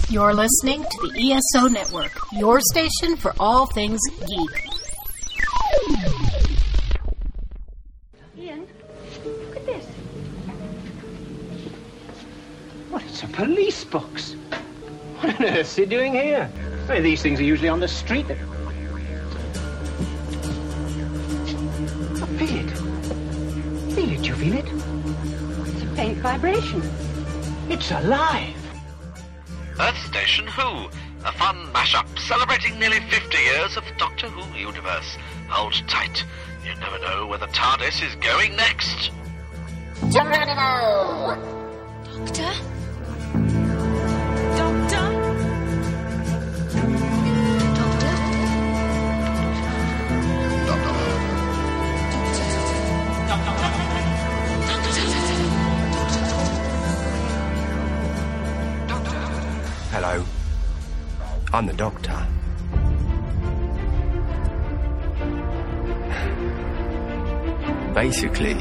You're listening to the ESO Network, your station for all things geek. Ian, look at this. Well, it's a police box. What on earth's he doing here? I mean, these things are usually on the street. Oh, feel it. Feel it, you feel it? It's a faint vibration. It's alive. Earth Station Who, a fun mashup celebrating nearly 50 years of the Doctor Who universe. Hold tight. You never know where the TARDIS is going next. Geronimo! Doctor? Hello. I'm the Doctor. Basically.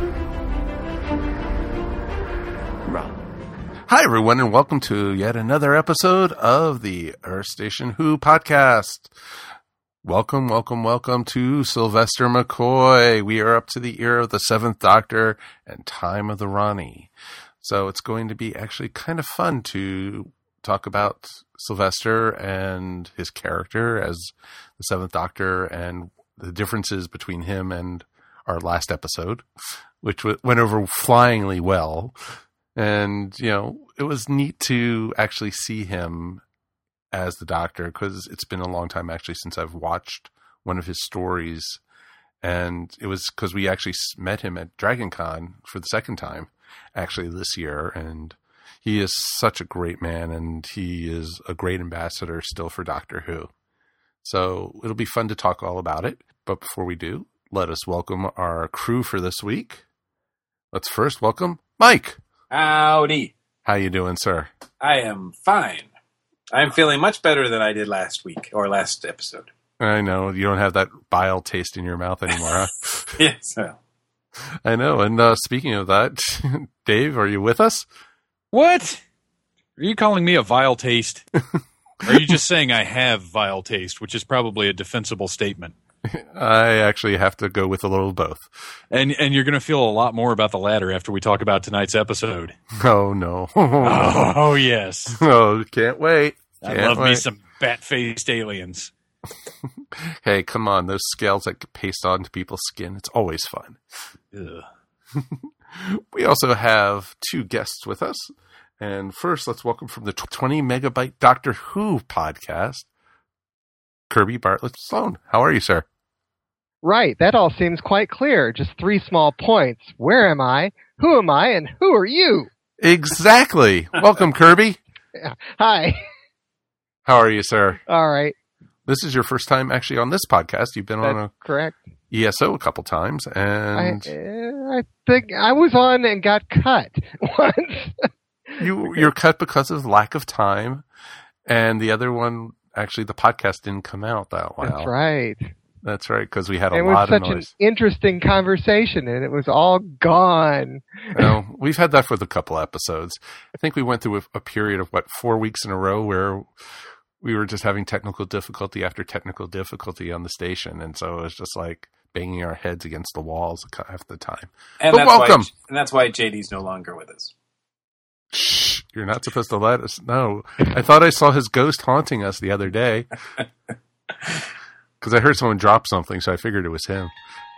Right. Hi, everyone, and welcome to yet another episode of the Earth Station Who podcast. Welcome to Sylvester McCoy. We are up to the era of the Seventh Doctor and time of the Rani. So it's going to be actually kind of fun to talk about Sylvester and his character as the Seventh Doctor and the differences between him and our last episode, which went over flyingly well. And, you know, it was neat to actually see him as the Doctor, because it's been a long time actually since I've watched one of his stories. And it was because we actually met him at Dragon Con for the second time actually this year. And he is such a great man, and he is a great ambassador still for Doctor Who. So it'll be fun to talk all about it. But before we do, let us welcome our crew for this week. Let's first welcome Mike. Howdy. How you doing, sir? I am fine. I'm feeling much better than I did last week, or last episode. I know. You don't have that bile taste in your mouth anymore, huh? Yes. Well. I know. And speaking of that, Dave, are you with us? What? Are you calling me a vile taste? Or are you just saying I have vile taste, which is probably a defensible statement? I actually have to go with a little of both. And you're going to feel a lot more about the latter after we talk about tonight's episode. Oh, no. Oh, yes. Oh, can't wait. I love me some bat-faced aliens. Hey, come on. Those scales that get paste onto people's skin, it's always fun. Ugh. We also have two guests with us. And first, let's welcome from the 20 Megabyte Doctor Who podcast, Kirby Bartlett Sloan. How are you, sir? Right, that all seems quite clear. Just three small points. Where am I? Who am I? And who are you? Exactly. Welcome, Kirby. Yeah. Hi. How are you, sir? All right. This is your first time actually on this podcast. You've been on a correct. ESO a couple times, and I think I was on and got cut once. You're cut because of lack of time, and the other one, actually, the podcast didn't come out that while. That's right. That's right, because we had a lot of noise. It was such an interesting conversation, and it was all gone. Well, we've had that for the couple episodes. I think we went through a period of, 4 weeks in a row where we were just having technical difficulty after technical difficulty on the station, and so it was just like banging our heads against the walls half the time. And but welcome. That's why JD's no longer with us. Shh, you're not supposed to let us know. I thought I saw his ghost haunting us the other day. Because I heard someone drop something, so I figured it was him.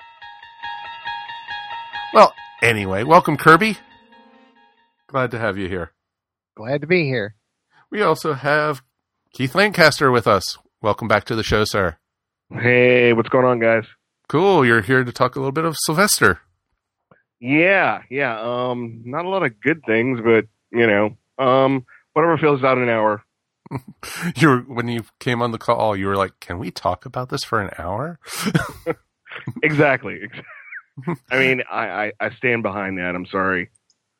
Well, anyway, welcome, Kirby. Glad to have you here. Glad to be here. We also have Keith Lancaster with us. Welcome back to the show, sir. Hey, what's going on, guys? Cool. You're here to talk a little bit of Sylvester. Yeah. Not a lot of good things, but, whatever fills about an hour. When you came on the call, you were like, can we talk about this for an hour? Exactly. I mean, I stand behind that. I'm sorry.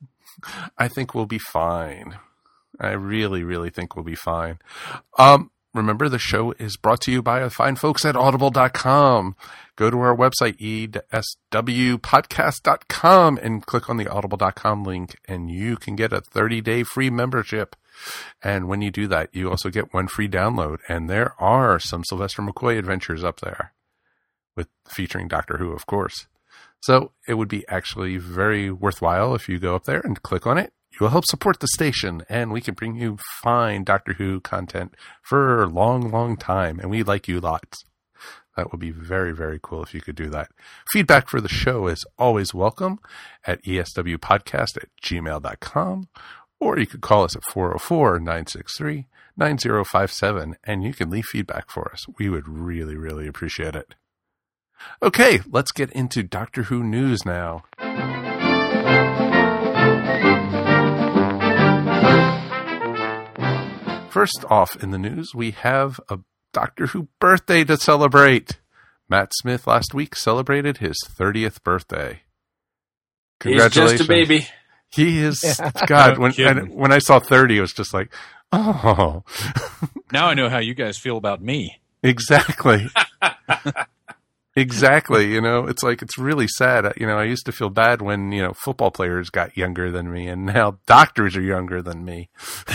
I think we'll be fine. I really, really think we'll be fine. remember, the show is brought to you by the fine folks at audible.com. Go to our website, eswpodcast.com, and click on the audible.com link, and you can get a 30-day free membership. And when you do that, you also get one free download. And there are some Sylvester McCoy adventures up there, featuring Doctor Who, of course. So it would be actually very worthwhile if you go up there and click on it. You will help support the station, and we can bring you fine Doctor Who content for a long, long time. And we like you lots. That would be very, very cool if you could do that. Feedback for the show is always welcome at eswpodcast@gmail.com, or you could call us at 404-963-9057, and you can leave feedback for us. We would really, really appreciate it. Okay, let's get into Doctor Who news now. First off in the news, we have a Doctor Who birthday to celebrate. Matt Smith last week celebrated his 30th birthday. Congratulations. He's just a baby. He is, God, when I saw 30, it was just like, oh. Now I know how you guys feel about me. Exactly. Exactly. It's like, it's really sad. I used to feel bad when, football players got younger than me, and now doctors are younger than me.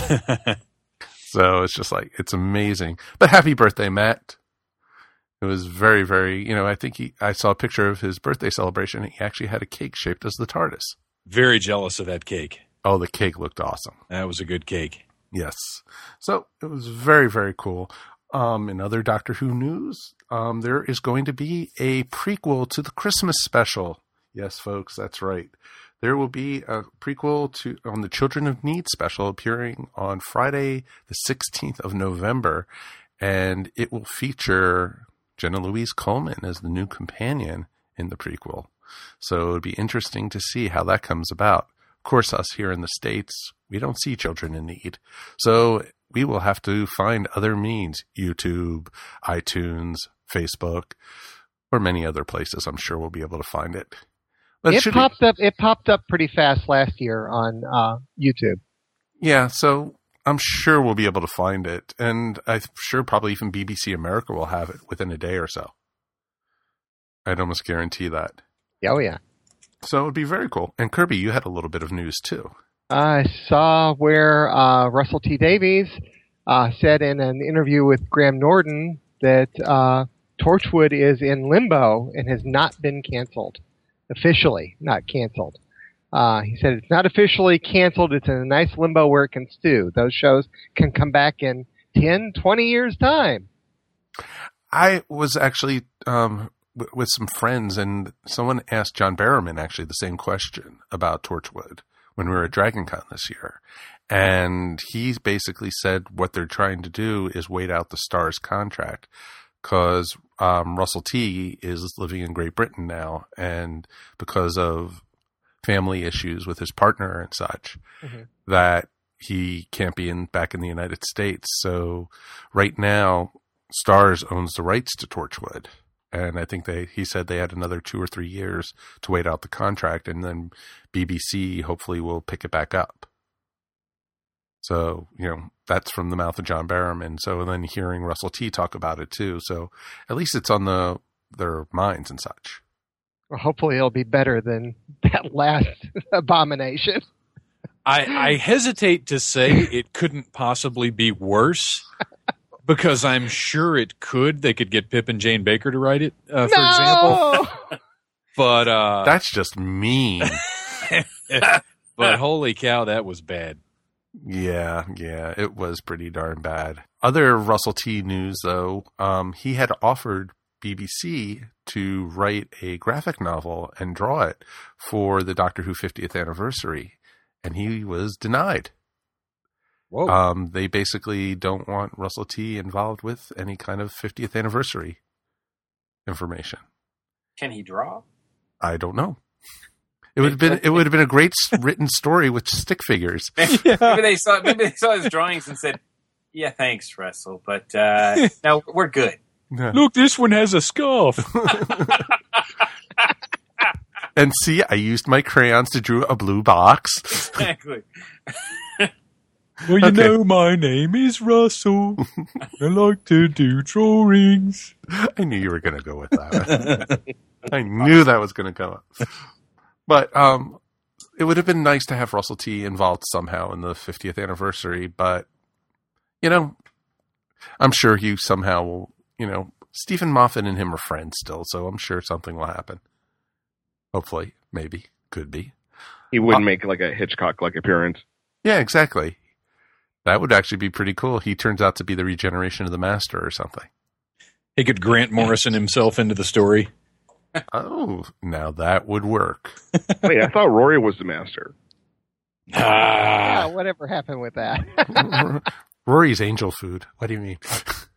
So it's just like, it's amazing. But happy birthday, Matt. It was very, very, I think I saw a picture of his birthday celebration. He actually had a cake shaped as the TARDIS. Very jealous of that cake. Oh, the cake looked awesome. That was a good cake. Yes. So it was very, very cool. In other Doctor Who news, there is going to be a prequel to the Christmas special. Yes, folks, that's right. There will be a prequel on the Children of Need special appearing on Friday, the 16th of November, and it will feature Jenna Louise Coleman as the new companion in the prequel. So it would be interesting to see how that comes about. Of course, us here in the States, we don't see Children in Need. So we will have to find other means, YouTube, iTunes, Facebook, or many other places. I'm sure we'll be able to find it. But It popped up pretty fast last year on YouTube. Yeah, so I'm sure we'll be able to find it. And I'm sure probably even BBC America will have it within a day or so. I'd almost guarantee that. Oh, yeah. So it would be very cool. And Kirby, you had a little bit of news too. I saw where Russell T. Davies said in an interview with Graham Norton that Torchwood is in limbo and has not been canceled. Officially, not canceled. He said it's not officially canceled. It's in a nice limbo where it can stew. Those shows can come back in 10, 20 years' time. I was actually with some friends, and someone asked John Barrowman actually the same question about Torchwood when we were at DragonCon this year. And he basically said what they're trying to do is wait out the Starz contract, because Russell T is living in Great Britain now, and because of family issues with his partner and such, that he can't be back in the United States. So right now, Starz owns the rights to Torchwood, and I think he said they had another 2 or 3 years to wait out the contract, and then BBC hopefully will pick it back up. So, that's from the mouth of John Barrowman. So then hearing Russell T talk about it too. So at least it's on their minds and such. Well, hopefully it'll be better than that last abomination. I hesitate to say it couldn't possibly be worse, because I'm sure it could. They could get Pip and Jane Baker to write it, for example. But that's just mean. But holy cow, that was bad. Yeah, it was pretty darn bad. Other Russell T news, though, he had offered BBC to write a graphic novel and draw it for the Doctor Who 50th anniversary, and he was denied. Whoa. They basically don't want Russell T involved with any kind of 50th anniversary information. Can he draw? I don't know. It would have been a great written story with stick figures. Maybe they saw his drawings and said, "Yeah, thanks, Russell, but no, we're good." Yeah. Look, this one has a scarf. And see, I used my crayons to draw a blue box. Exactly. Well, you Okay. know, my name is Russell. I like to do drawings. I knew you were going to go with that. I knew that was going to come up. But it would have been nice to have Russell T involved somehow in the 50th anniversary. But, you know, I'm sure he somehow will, you know, Stephen Moffat and him are friends still, so I'm sure something will happen. Hopefully. Maybe. Could be. He wouldn't make like a Hitchcock-like appearance. Yeah, exactly. That would actually be pretty cool. He turns out to be the regeneration of the Master or something. He could Grant Morrison himself into the story. Oh, now that would work. Wait, I thought Rory was the Master. Yeah, whatever happened with that? Rory's angel food. What do you mean?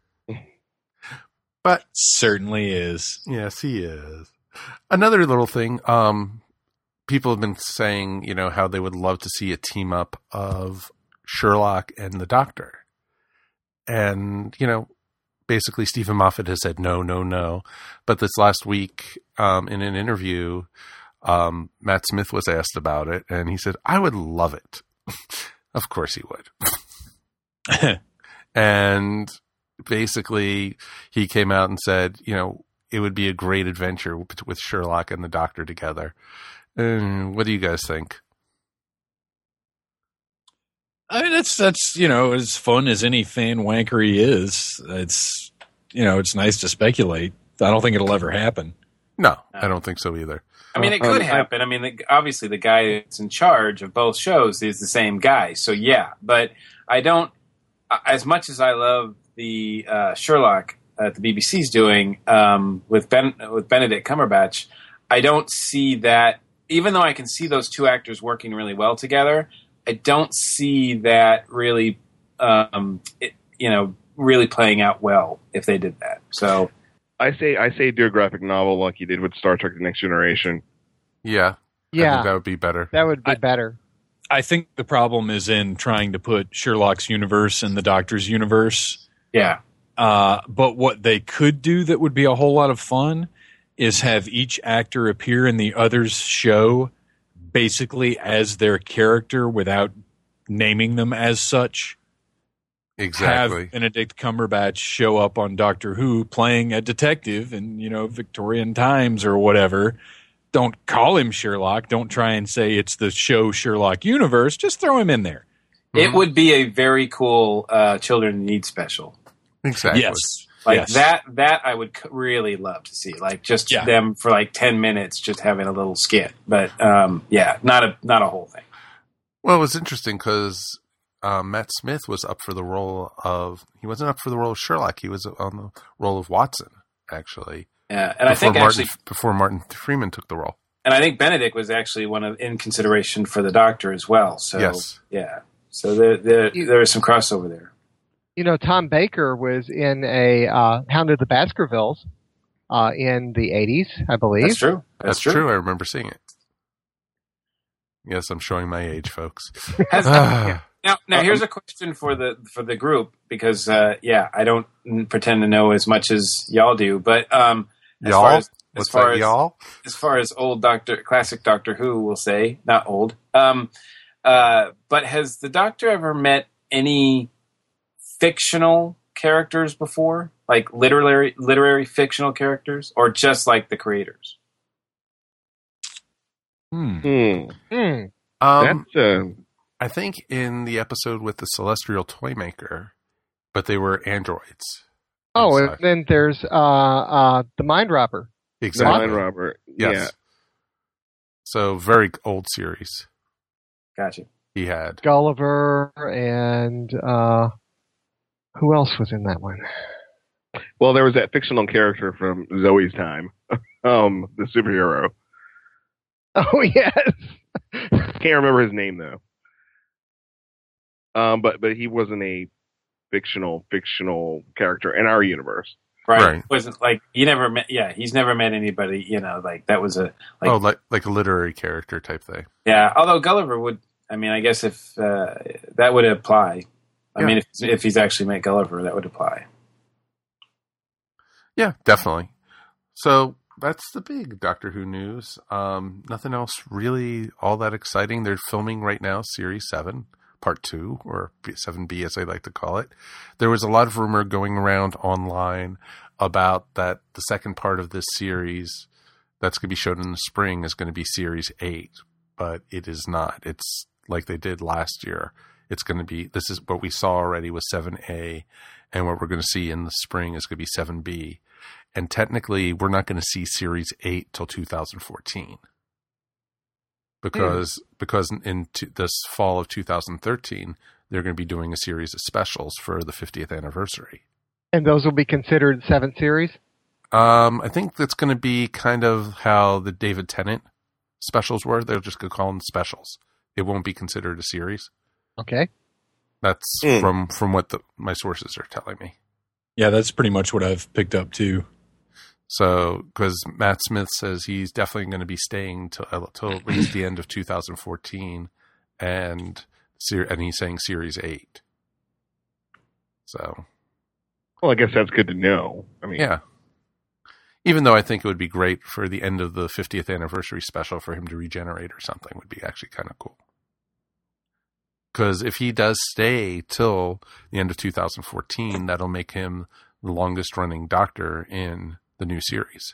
But certainly is. Yes, he is. Another little thing. People have been saying, you know, how they would love to see a team up of Sherlock and the Doctor. And, you know, basically Stephen Moffat has said no. But this last week, in an interview, Matt Smith was asked about it, and he said, I would love it. Of course he would. And basically he came out and said, you know, it would be a great adventure with Sherlock and the Doctor together. What do you guys think? I mean, that's you know, as fun as any fan wankery is. It's, you know, it's nice to speculate. I don't think it'll ever happen. No, I don't think so either. I mean, it could happen. I mean, obviously the guy that's in charge of both shows is the same guy. So yeah, but I don't, as much as I love the Sherlock that the BBC's doing with Benedict Cumberbatch, I don't see that, even though I can see those two actors working really well together, I don't see that really, really playing out well if they did that. So I say do a graphic novel like you did with Star Trek: The Next Generation. Yeah. I think that would be better. That would be better. I think the problem is in trying to put Sherlock's universe in the Doctor's universe. Yeah. But what they could do that would be a whole lot of fun is have each actor appear in the other's show basically as their character without naming them as such. Exactly. Have Benedict Cumberbatch show up on Doctor Who playing a detective in, you know, Victorian times or whatever. Don't call him Sherlock. Don't try and say it's the show Sherlock universe. Just throw him in there. It would be a very cool Children in Need special. Exactly. Yes. Like that I would really love to see. Like just them for like 10 minutes just having a little skit. But not a whole thing. Well, it was interesting because Matt Smith was up for the role of, he wasn't up for the role of Sherlock. He was on the role of Watson, actually. Yeah, and I think before Martin Freeman took the role. And I think Benedict was actually in consideration for the Doctor as well. So yes. Yeah. So there is some crossover there. You know, Tom Baker was in a Hound of the Baskervilles in the 80s, I believe. That's true. That's true. I remember seeing it. Yes, I'm showing my age, folks. Now here's a question for the group because I don't pretend to know as much as y'all do, but y'all? As far as old classic Doctor Who, we'll say, not old. But has the Doctor ever met any fictional characters before, like literary fictional characters, or just like the creators? I think in the episode with the Celestial Toymaker, but they were androids. Oh, and then there's the Mind Robber. Exactly. The Mind Robber. Yes. Yeah. So very old series. Gotcha. He had Gulliver and who else was in that one? Well, there was that fictional character from Zoe's time, the superhero. Oh yes. Can't remember his name though. But he wasn't a fictional character in our universe. Right. Wasn't like he never met. Yeah, he's never met anybody. You know, like that was a like a literary character type thing. Yeah, although Gulliver would. I mean, I guess if that would apply. I mean, if he's actually met Gulliver, that would apply. Yeah, definitely. So that's the big Doctor Who news. Nothing else really all that exciting. They're filming right now, Series 7. Part 2, or 7B as they like to call it. There was a lot of rumor going around online about that the second part of this series that's going to be shown in the spring is going to be Series 8, but it is not. It's like they did last year. It's going to be, this is what we saw already with 7A, and what we're going to see in the spring is going to be 7B. And technically, we're not going to see Series 8 till 2014. Because in this fall of 2013, they're going to be doing a series of specials for the 50th anniversary. And those will be considered 7 series? I think that's going to be kind of how the David Tennant specials were. They're just going to call them specials. It won't be considered a series. Okay. That's from what my sources are telling me. Yeah, that's pretty much what I've picked up too. So, because Matt Smith says he's definitely going to be staying till at least the end of 2014, and he's saying Series 8. So, well, I guess that's good to know. I mean, yeah. Even though I think it would be great for the end of the 50th anniversary special for him to regenerate or something would be actually kind of cool. Because if he does stay till the end of 2014, that'll make him the longest running Doctor in the new series.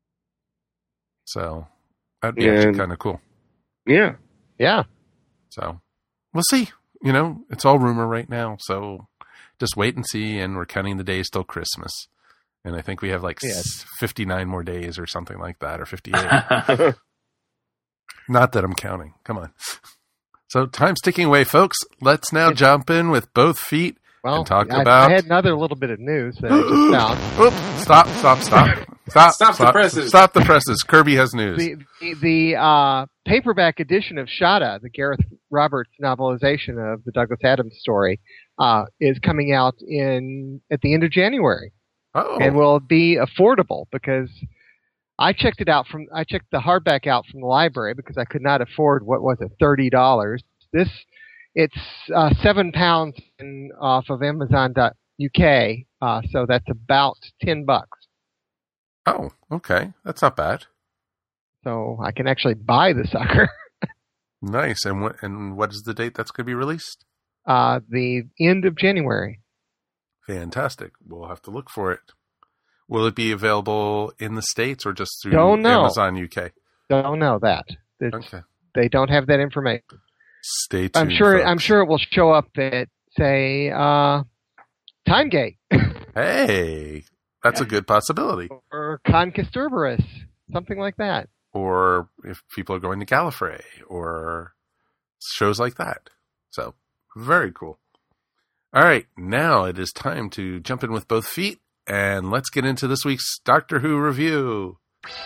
So that'd be actually kind of cool. Yeah. Yeah. So we'll see. It's all rumor right now. So just wait and see. And we're counting the days till Christmas. And I think we have 59 more days or something like that, or 58. Not that I'm counting. Come on. So time's ticking away, folks. Let's now jump in with both feet and talk about... I had another little bit of news that I just found. Oops, stop the presses. Stop the presses. Kirby has news. The paperback edition of Shada, the Gareth Roberts novelization of the Douglas Adams story, is coming out at the end of January. Oh. And will be affordable because I checked the hardback out from the library because I could not afford, $30. It's £7 off of Amazon.uk, so that's about $10. Oh, okay. That's not bad. So I can actually buy the sucker. Nice. And what is the date that's going to be released? The end of January. Fantastic. We'll have to look for it. Will it be available in the States or just through Amazon UK? Don't know that. Okay. They don't have that information. Stay tuned. I'm sure it will show up at, say, Timegate. Hey, that's a good possibility. Or Conquisturbarus, something like that. Or if people are going to Gallifrey or shows like that. So, very cool. All right, now it is time to jump in with both feet, and let's get into this week's Doctor Who review.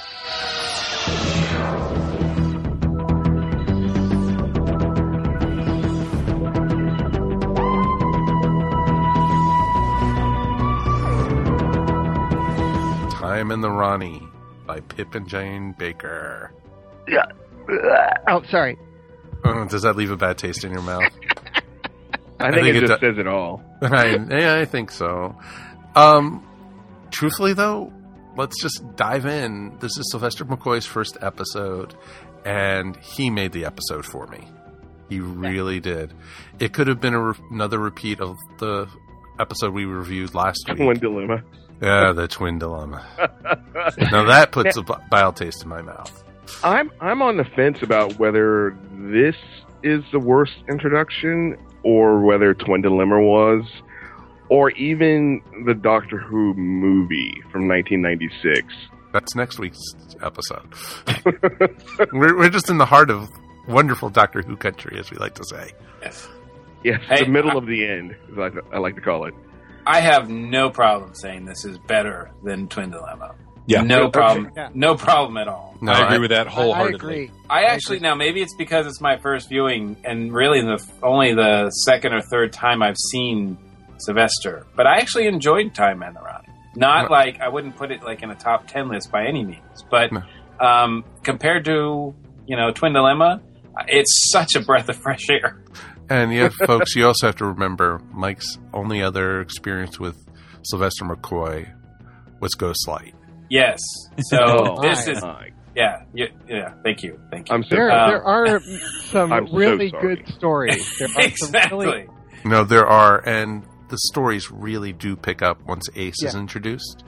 Time in the Ronnie by Pip and Jane Baker. Yeah. Oh, sorry. Does that leave a bad taste in your mouth? I think it just says it all. I think so. Truthfully, though, let's just dive in. This is Sylvester McCoy's first episode, and he made the episode for me. He really did. It could have been another repeat of the episode we reviewed last week. Twin Dilemma. Yeah, the Twin Dilemma. Now that puts a vile taste in my mouth. I'm on the fence about whether this is the worst introduction or whether Twin Dilemma was, or even the Doctor Who movie from 1996. That's next week's episode. we're just in the heart of wonderful Doctor Who country, as we like to say. Yes, the middle of the end, as I like to call it. I have no problem saying this is better than Twin Dilemma. Yeah. No problem. Yeah. No problem at all. No, I agree with that wholeheartedly. I actually, now maybe it's because it's my first viewing and really only the second or third time I've seen Sylvester, but I actually enjoyed Time in the Ronnie. Not like, I wouldn't put it like in a top 10 list by any means, but compared to, Twin Dilemma, it's such a breath of fresh air. And yet, folks, you also have to remember Mike's only other experience with Sylvester McCoy was Ghostlight. Yes. So Yeah. Thank you. I'm so There are some I'm so really sorry. good stories. There are Exactly. some really, No, there are, and the stories really do pick up once Ace is Yeah. introduced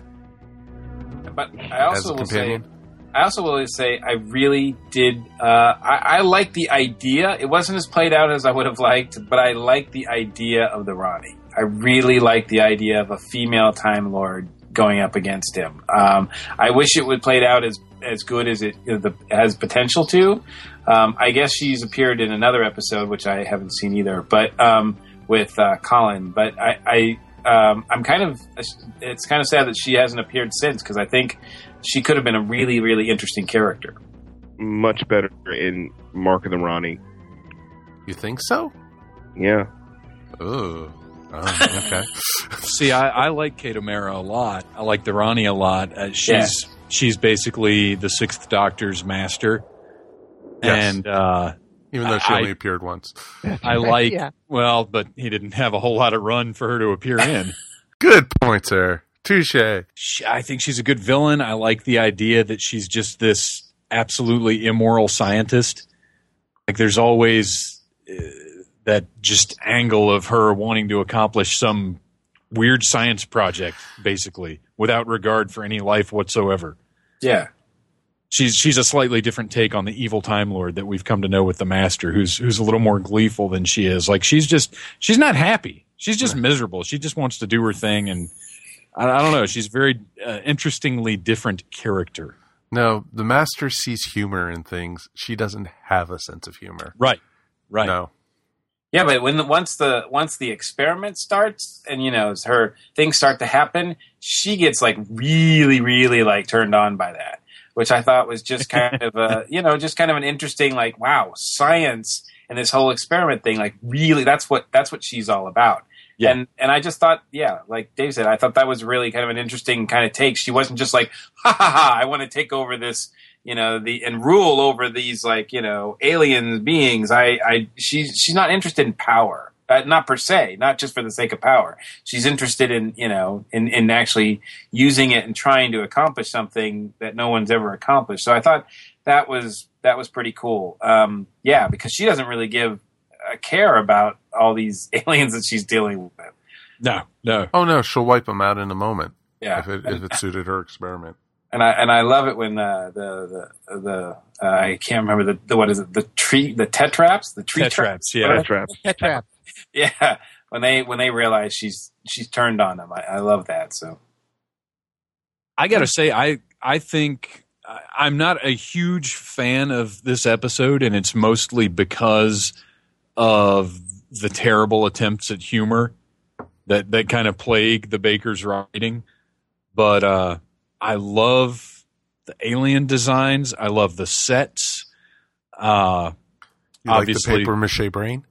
But I as also a will say, companion. I really did. I like the idea. It wasn't as played out as I would have liked, but I like the idea of the Ronnie. I really like the idea of a female Time Lord going up against him. I wish it would played out as good as it has potential to. I guess she's appeared in another episode, which I haven't seen either, but with Colin. But I'm kind of. It's kind of sad that she hasn't appeared since, because I think she could have been a really, really interesting character. much better in Mark of the Ronnie. You think so? Yeah. Oh, okay. See, I like Kate O'Mara a lot. I like the Ronnie a lot. She's basically the Sixth Doctor's master. Yes. And even though she only appeared once. I like, Yeah. well, but he didn't have a whole lot of run for her to appear in. Good point, sir. Touche. I think she's a good villain. I like the idea that she's just this absolutely immoral scientist. Like there's always that just angle of her wanting to accomplish some weird science project, basically, without regard for any life whatsoever. Yeah. She's a slightly different take on the evil Time Lord that we've come to know with the Master, who's a little more gleeful than she is. Like she's not happy. She's just miserable. She just wants to do her thing, and I don't know. She's a very interestingly different character. No, the Master sees humor in things. She doesn't have a sense of humor. Right. No. Yeah, but once the experiment starts and her things start to happen, she gets like really, really like turned on by that, which I thought was just kind of just kind of an interesting like, wow, science and this whole experiment thing, like really that's what she's all about. Yeah. And I just thought, yeah, like Dave said, I thought that was really kind of an interesting kind of take. She wasn't just like, ha ha ha, I want to take over this, and rule over these like, alien beings. She's not interested in power, not per se, not just for the sake of power. She's interested in, in actually using it and trying to accomplish something that no one's ever accomplished. So I thought that was pretty cool. Yeah, because she doesn't really give a care about all these aliens that she's dealing with. No. Oh no, she'll wipe them out in a moment. Yeah, if it suited her experiment. And I love it when the I can't remember the what is it, the tetraps, the tree traps, yeah, Tetraps. Yeah, when they realize she's turned on them, I love that. So I gotta say, I think I'm not a huge fan of this episode, and it's mostly because of the terrible attempts at humor that kind of plague the Baker's writing. But I love the alien designs. I love the sets. You like the Obviously, paper mache brain?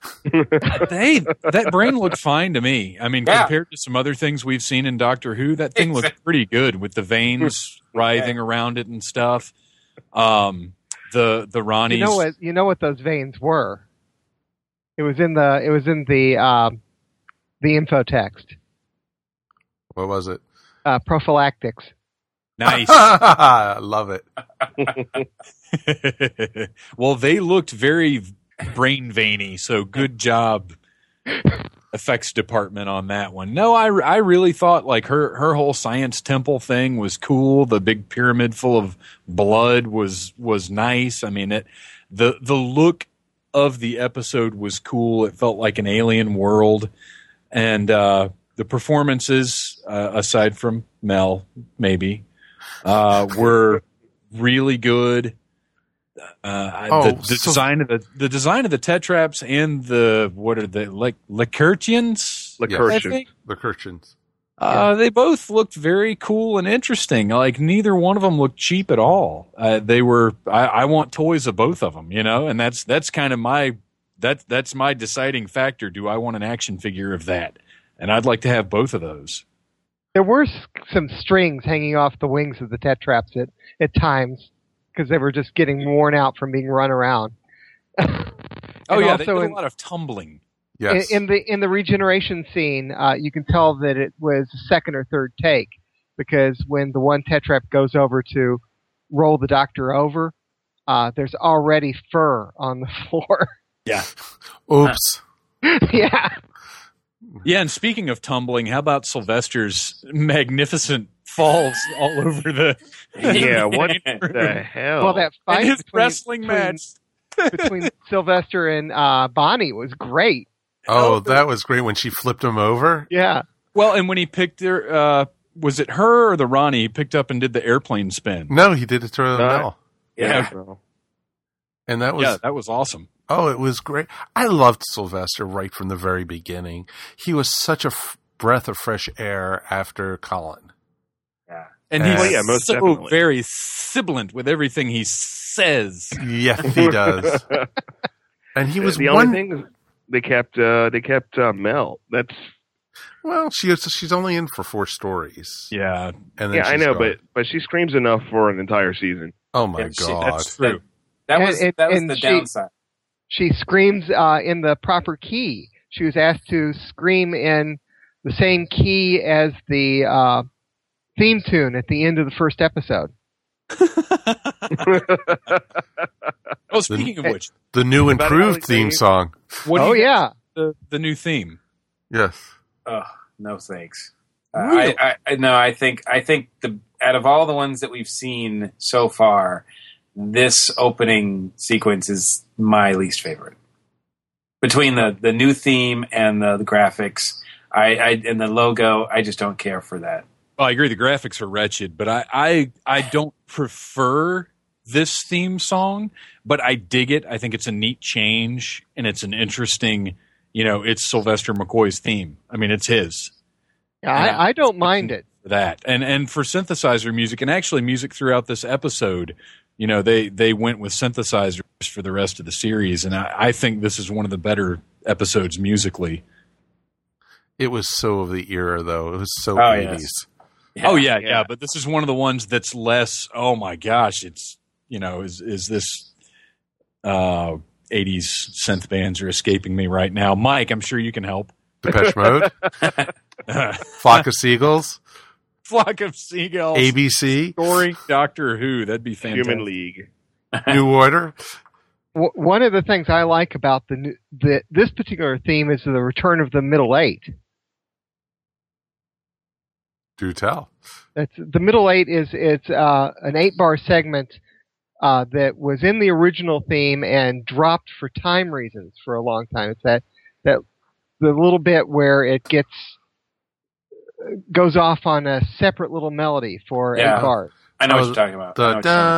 that brain looked fine to me. I mean, compared to some other things we've seen in Doctor Who, that thing looked pretty good with the veins writhing around it and stuff. The Ronnies. You know what those veins were? It was in the info text. What was it? Prophylactics. Nice. I love it. Well, they looked very brain veiny, so good job, effects department, on that one. No, I really thought like her whole science temple thing was cool. The big pyramid full of blood was nice. I mean, the look of the episode was cool. It felt like an alien world, and the performances, aside from Mel, maybe, were really good. Design of the design of the tetraps and what are they, like Lacertians? Lacertians. They both looked very cool and interesting. Like neither one of them looked cheap at all. They were. I want toys of both of them, and that's kind of that's my deciding factor. Do I want an action figure of that? And I'd like to have both of those. There were some strings hanging off the wings of the tetraps at times, because they were just getting worn out from being run around. Oh yeah, they did a lot of tumbling. Yes. In the regeneration scene, you can tell that it was a second or third take, because when the one tetrap goes over to roll the Doctor over, there's already fur on the floor. Yeah. Oops. Yeah. Yeah, and speaking of tumbling, how about Sylvester's magnificent falls all over the... Yeah, what the hell? Well, that fight and his between, wrestling match. between Sylvester and Bonnie was great. Oh, that was great when she flipped him over. Yeah. Well, and when he picked her, was it her or the Ronnie? He picked up and did the airplane spin. No, he did it to Mel. Yeah. And that was that was awesome. Oh, it was great. I loved Sylvester right from the very beginning. He was such a breath of fresh air after Colin. Yeah. And he's most so definitely. very sibilant with everything he says. Yes, he does. And he was the only thing is they kept Mel. That's she's only in for 4 stories. Yeah. And then yeah, I she's know, gone. but she screams enough for an entire season. Oh my Yeah, God. that's true. That was And the she- downside. She screams in the proper key. She was asked to scream in the same key as the theme tune at the end of the first episode. Oh, speaking of which, The new About improved Alex theme Zane. song. what do Oh, you yeah. the new theme? Yes. Oh, no thanks. Really? I think out of all the ones that we've seen so far, this opening sequence is my least favorite. Between the new theme and the graphics, and the logo, I just don't care for that. Well, I agree. The graphics are wretched, but I don't prefer this theme song, but I dig it. I think it's a neat change, and it's an interesting, it's Sylvester McCoy's theme. I mean, it's his. Yeah, I don't mind it. For that. And for synthesizer music, and actually music throughout this episode, they went with synthesizers for the rest of the series, and I think this is one of the better episodes musically. It was so of the era, though. It was so 80s. Yes. Yeah, but this is one of the ones that's less, oh my gosh, it's, is this 80s synth bands are escaping me right now. Mike, I'm sure you can help. Depeche Mode. Flock of Seagulls. Flock of Seagulls. ABC. Story Doctor Who. That'd be fantastic. Human League. New Order. One of the things I like about this particular theme is the return of the Middle Eight. Do tell. The Middle Eight is an 8-bar segment that was in the original theme and dropped for time reasons for a long time. It's that the little bit where it goes off on a separate little melody for 8 bars. I know what you're talking about.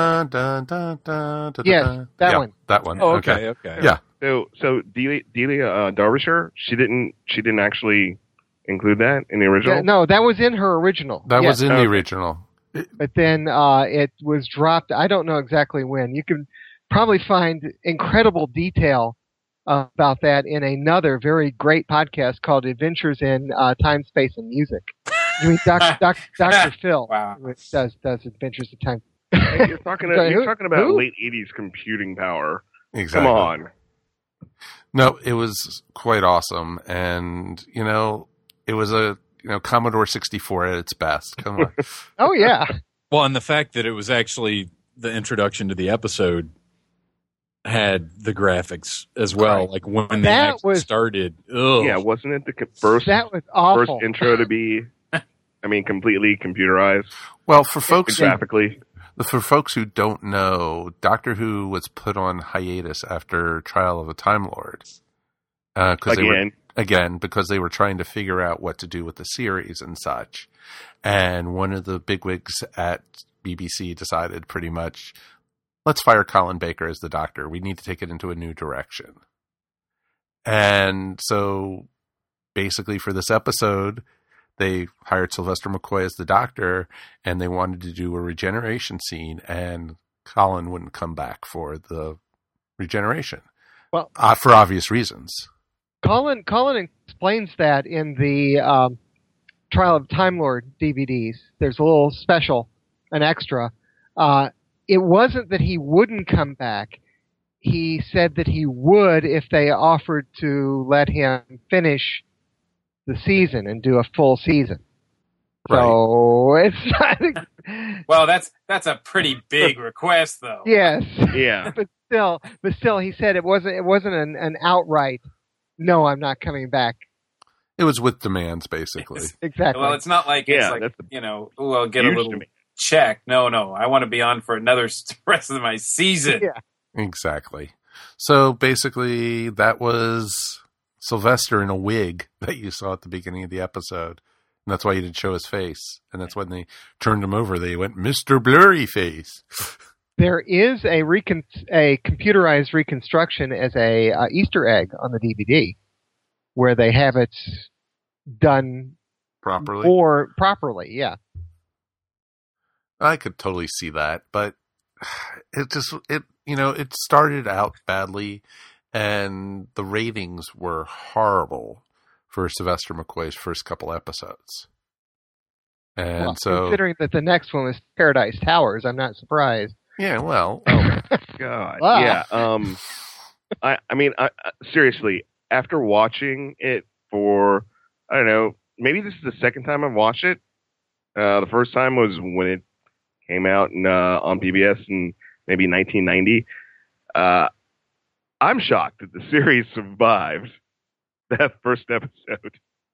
Yes, that one. That one. Oh, okay. Yeah. So Delia Derbyshire, she didn't actually include that in the original. Yeah, no, that was in her original. That Yes. was in the original. But then it was dropped. I don't know exactly when. You can probably find incredible detail about that in another very great podcast called Adventures in Time, Space, and Music. You mean Dr. Phil, Wow. which does Adventures in Time. You're talking about Who? late 80s computing power. Exactly. Come on. No, it was quite awesome. And, it was a Commodore 64 at its best. Come on. Oh, yeah. Well, and the fact that it was actually the introduction to the episode had the graphics as well. Right. Like when That they actually was- started. Ugh. Yeah, wasn't it the first That was awful. intro to be, completely computerized Well, for folks graphically? who don't know, Doctor Who was put on hiatus after Trial of a Time Lord. Because they were trying to figure out what to do with the series and such. And one of the bigwigs at BBC decided pretty much, let's fire Colin Baker as the Doctor. We need to take it into a new direction. And so basically for this episode, they hired Sylvester McCoy as the Doctor, and they wanted to do a regeneration scene, and Colin wouldn't come back for the regeneration. Well, for obvious reasons. Colin explains that in the Trial of Time Lord DVDs. There's a little special, an extra. It wasn't that he wouldn't come back. He said that he would if they offered to let him finish the season and do a full season. So it's not. Well, that's a pretty big request, though. Yes. Yeah. But still, he said it wasn't an outright. No, I'm not coming back. It was with demands, basically. Exactly. Well, it's not like it's like, ooh, I'll get a little check. No, I want to be on for another rest of my season. Yeah. Exactly. So basically, that was Sylvester in a wig that you saw at the beginning of the episode. And that's why you didn't show his face. And that's when they turned him over. They went, Mr. Blurry Face. There is a computerized reconstruction as a Easter egg on the DVD where they have it done properly. Yeah. I could totally see that, but it started out badly and the ratings were horrible for Sylvester McCoy's first couple episodes. And considering that the next one was Paradise Towers, I'm not surprised. Yeah, well. Oh, God. Wow. Yeah. I mean, seriously, after watching it for, I don't know, maybe this is the second time I've watched it. The first time was when it came out on PBS in maybe 1990. I'm shocked that the series survived that first episode.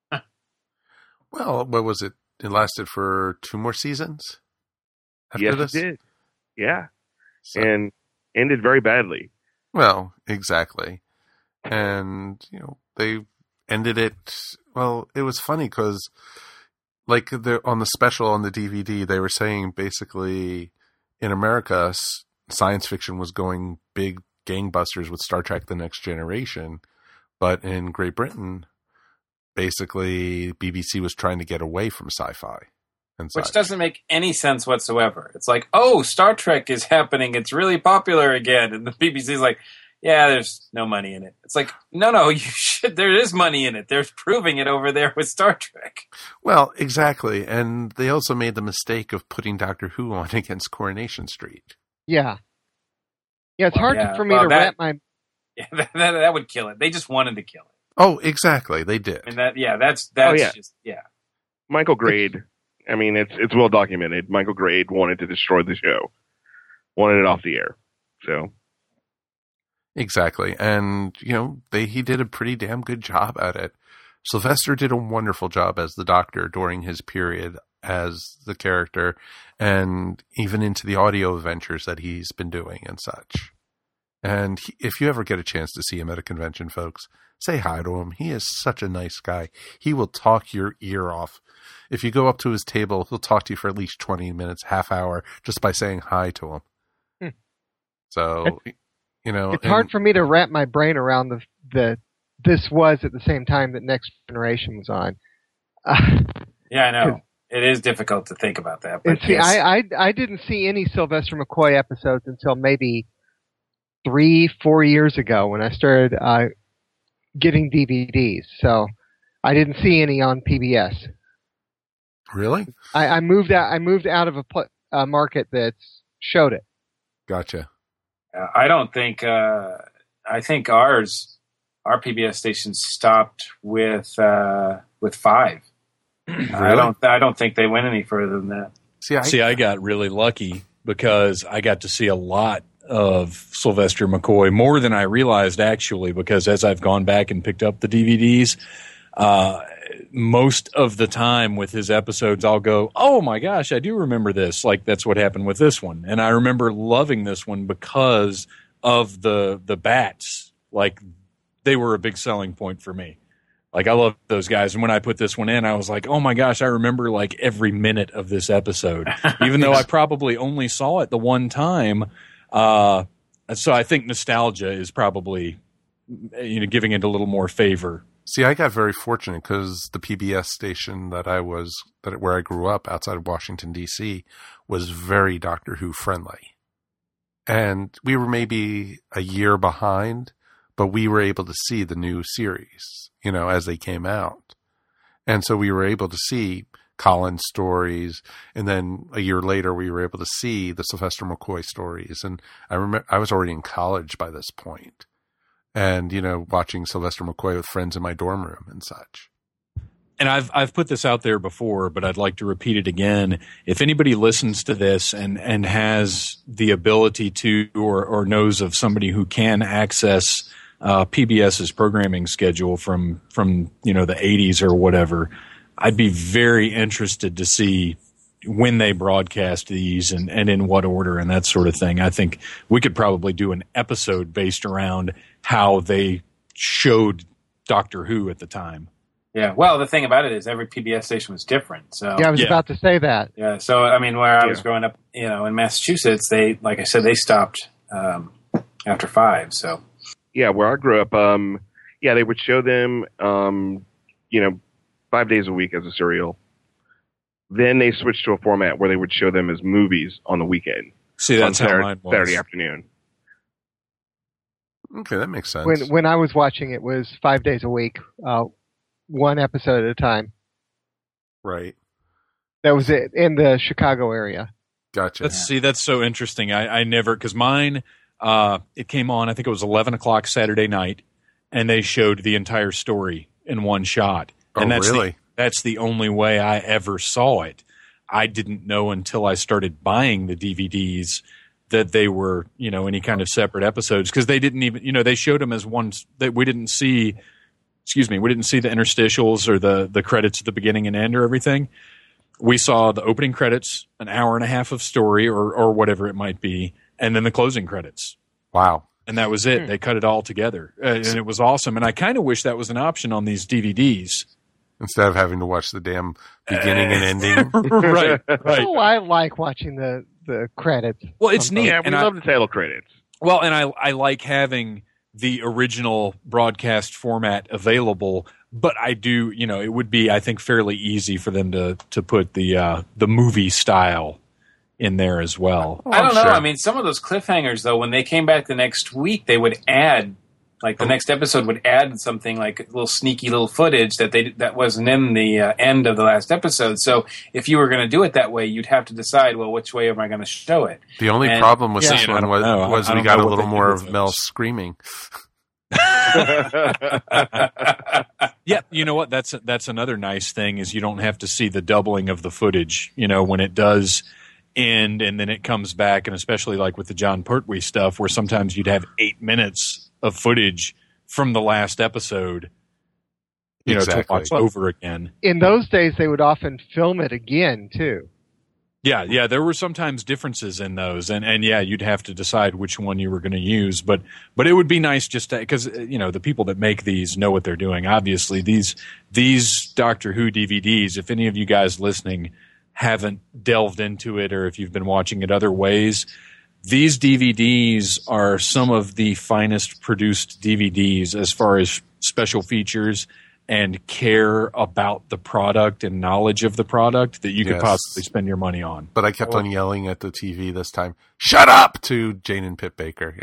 Well, what was it? It lasted for 2 more seasons? Yes, it did. Yeah. So, and ended very badly. Well, exactly. And, they ended it. Well, it was funny because, like, on the special on the DVD, they were saying basically in America, science fiction was going big gangbusters with Star Trek The Next Generation. But in Great Britain, basically, BBC was trying to get away from sci-fi. Which doesn't make any sense whatsoever. It's like, oh, Star Trek is happening. It's really popular again. And the BBC's like, yeah, there's no money in it. It's like, no, you should. There is money in it. They're proving it over there with Star Trek. Well, exactly. And they also made the mistake of putting Doctor Who on against Coronation Street. Yeah. Yeah, it's hard for me to wrap my... Yeah, that would kill it. They just wanted to kill it. Oh, exactly. They did. And that's just, Michael Grade... I mean, it's well documented. Michael Grade wanted to destroy the show, wanted it off the air. So, exactly, and he did a pretty damn good job at it. Sylvester did a wonderful job as the Doctor during his period as the character, and even into the audio adventures that he's been doing and such. And if you ever get a chance to see him at a convention, folks, say hi to him. He is such a nice guy. He will talk your ear off. If you go up to his table, he'll talk to you for at least 20 minutes, half hour, just by saying hi to him. So, it's hard for me to wrap my brain around this was at the same time that Next Generation was on. Yeah, I know. It is difficult to think about that. But see, I didn't see any Sylvester McCoy episodes until maybe 3-4 years ago when I started getting DVDs. So I didn't see any on PBS. Really? I moved out of a market that showed it. Gotcha. I don't think. I think our PBS station stopped with 5. Really? I don't think they went any further than that. See, I got really lucky because I got to see a lot of Sylvester McCoy, more than I realized actually, because as I've gone back and picked up the DVDs, most of the time with his episodes, I'll go, oh my gosh, I do remember this. Like, that's what happened with this one. And I remember loving this one because of the bats. Like, they were a big selling point for me. Like, I love those guys. And when I put this one in, I was like, oh my gosh, I remember like every minute of this episode, even though I probably only saw it the one time. So I think nostalgia is probably, giving it a little more favor. See, I got very fortunate because the PBS station where I grew up outside of Washington, D.C. was very Doctor Who friendly. And we were maybe a year behind, but we were able to see the new series, as they came out. And so we were able to see Colin's stories. And then a year later, we were able to see the Sylvester McCoy stories. And I remember I was already in college by this point. And, watching Sylvester McCoy with friends in my dorm room and such. And I've put this out there before, but I'd like to repeat it again. If anybody listens to this and has the ability to or knows of somebody who can access PBS's programming schedule from the 80s or whatever, I'd be very interested to see when they broadcast these and in what order and that sort of thing. I think we could probably do an episode based around how they showed Doctor Who at the time. Yeah, well, the thing about it is every PBS station was different. So Yeah, I was about to say that. Yeah, so I mean, where I was growing up, in Massachusetts, they, like I said, they stopped after 5. So yeah, where I grew up, they would show them, 5 days a week as a serial. Then they switched to a format where they would show them as movies on the weekend. See, that's how mine was. Saturday afternoon. Okay, that makes sense. When I was watching, it was 5 days a week, one episode at a time. Right. That was it in the Chicago area. Gotcha. That's so interesting. I never, because mine, it came on, I think it was 11 o'clock Saturday night, and they showed the entire story in one shot. And really? That's the only way I ever saw it. I didn't know until I started buying the DVDs that they were, any kind of separate episodes, because they didn't even, they showed them as one that we didn't see the interstitials or the credits at the beginning and end or everything. We saw the opening credits, an hour and a half of story or whatever it might be, and then the closing credits. Wow. And that was it. They cut it all together. And it was awesome. And I kind of wish that was an option on these DVDs. Instead of having to watch the damn beginning and ending. Right. Oh, I like watching the credits. Well, it's neat. Yeah, we love the title credits. Well, and I like having the original broadcast format available, but I do, it would be, I think, fairly easy for them to put the movie style in there as well. I don't know. Sure. I mean, some of those cliffhangers, though, when they came back the next week, they would add, like the next episode would add something like a little sneaky little footage that wasn't in the end of the last episode. So if you were going to do it that way, you'd have to decide, well, which way am I going to show it? The only problem with this one was we got a little more of Mel screaming. Yeah, you know what? That's another nice thing is you don't have to see the doubling of the footage. When it does end and then it comes back, and especially like with the John Pertwee stuff, where sometimes you'd have 8 minutes of footage from the last episode, to watch over again. In those days, they would often film it again too. Yeah, there were sometimes differences in those, and yeah, you'd have to decide which one you were going to use, but it would be nice just to, because the people that make these know what they're doing. Obviously, these Doctor Who DVDs, if any of you guys listening haven't delved into it, or if you've been watching it other ways, these DVDs are some of the finest produced DVDs as far as special features and care about the product and knowledge of the product that you could possibly spend your money on. But I kept on yelling at the TV this time, "Shut up!" to Jane and Pip Baker,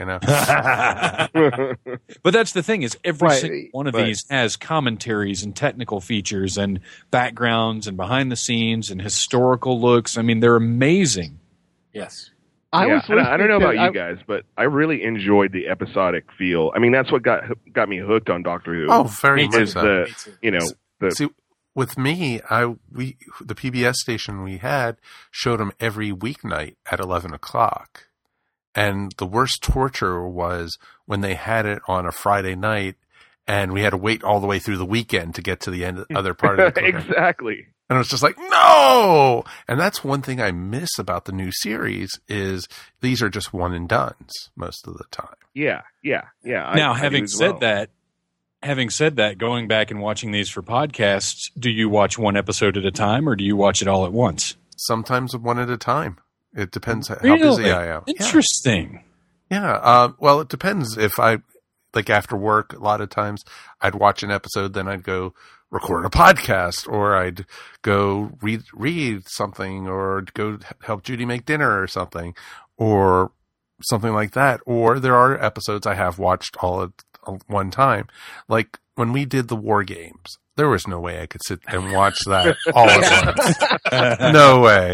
But that's the thing is every single one of these has commentaries and technical features and backgrounds and behind the scenes and historical looks. I mean, they're amazing. Yes. I don't know about you guys, but I really enjoyed the episodic feel. I mean, that's what got me hooked on Doctor Who. Oh, very much so. See, with me, the PBS station we had showed them every weeknight at 11 o'clock. And the worst torture was when they had it on a Friday night and we had to wait all the way through the weekend to get to the other part of the program. Exactly. And it was just like, no! And that's one thing I miss about the new series is these are just one and dones most of the time. Yeah. Now, having said that, going back and watching these for podcasts, do you watch one episode at a time or do you watch it all at once? Sometimes one at a time. It depends how busy I am. Interesting. Yeah. Well, it depends. If after work, a lot of times I'd watch an episode, then I'd go record a podcast, or I'd go read something, or go help Judy make dinner or something like that. Or there are episodes I have watched all at one time. Like when we did the War Games, there was no way I could sit and watch that all at once. No way.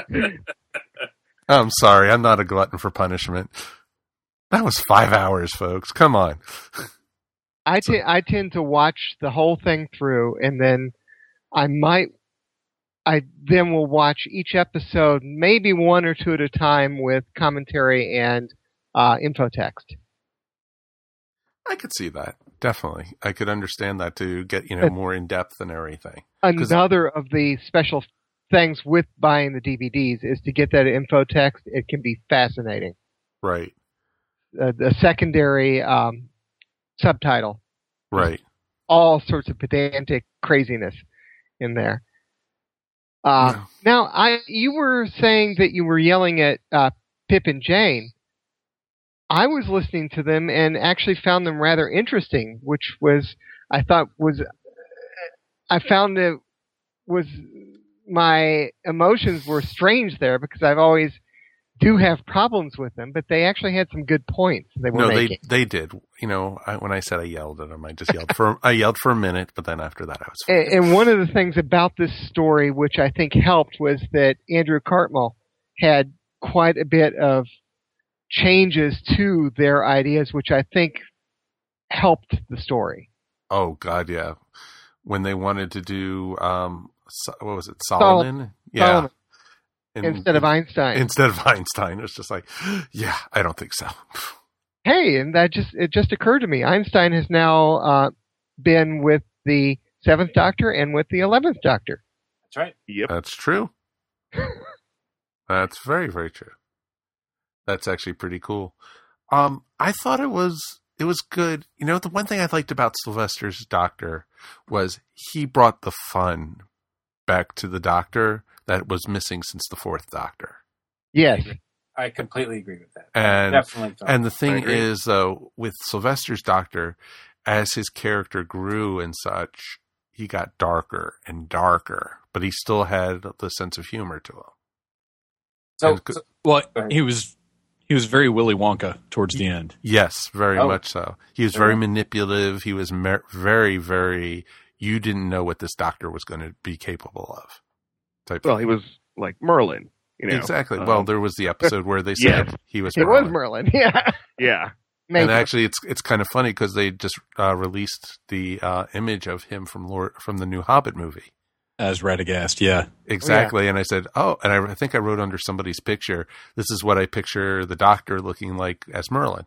I'm sorry. I'm not a glutton for punishment. That was 5 hours, folks. Come on. I tend to watch the whole thing through and then I then will watch each episode, maybe one or two at a time, with commentary and infotext. I could see that. Definitely. I could understand that to get, more in depth and everything. Another of the special things with buying the DVDs is to get that infotext. It can be fascinating. Right. The secondary subtitle. Right. All sorts of pedantic craziness in there. Now, you were saying that you were yelling at Pip and Jane. I was listening to them and actually found them rather interesting, which was, I found it was, my emotions were strange there because I've always do have problems with them, but they actually had some good points they were making. They did. When I said I yelled at them, I just yelled for a minute, but then after that I was fine. And one of the things about this story, which I think helped, was that Andrew Cartmel had quite a bit of changes to their ideas, which I think helped the story. Oh God, yeah. When they wanted to do, what was it, Solomon? Yeah. Solomon. Instead of Einstein. Instead of Einstein. It was just like, yeah, I don't think so. Hey, and it just occurred to me. Einstein has now been with the 7th Doctor and with the 11th Doctor. That's right. Yep. That's true. That's very, very true. That's actually pretty cool. I thought it was good. The one thing I liked about Sylvester's Doctor was he brought the fun back to the Doctor that was missing since the 4th Doctor. Yes. I completely agree with that. And the thing is, though, with Sylvester's Doctor, as his character grew and such, he got darker and darker, but he still had the sense of humor to him. He was very Willy Wonka towards the end. Yes, very much so. He was very manipulative. He was very, very. You didn't know what this Doctor was going to be capable of. He was like Merlin. Exactly. Well, there was the episode where they said he was Merlin. It was Merlin, yeah. Yeah. Maybe. And actually, it's kind of funny because they just released the image of him from the new Hobbit movie. As Radagast, yeah. Exactly. Yeah. And I said, and I think I wrote under somebody's picture, this is what I picture the Doctor looking like as Merlin.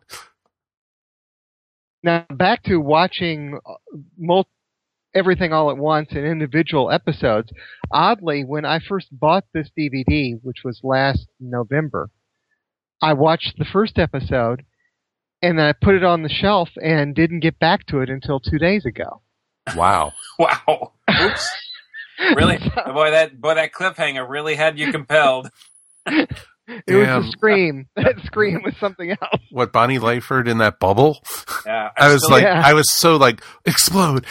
Now, back to watching everything all at once in individual episodes. Oddly, when I first bought this DVD, which was last November, I watched the first episode and then I put it on the shelf and didn't get back to it until 2 days ago. Wow. Wow. Oops. Really? Boy, that cliffhanger really had you compelled. It was a scream. That scream was something else. What, Bonnie Lyford in that bubble? Yeah. I was so like, explode.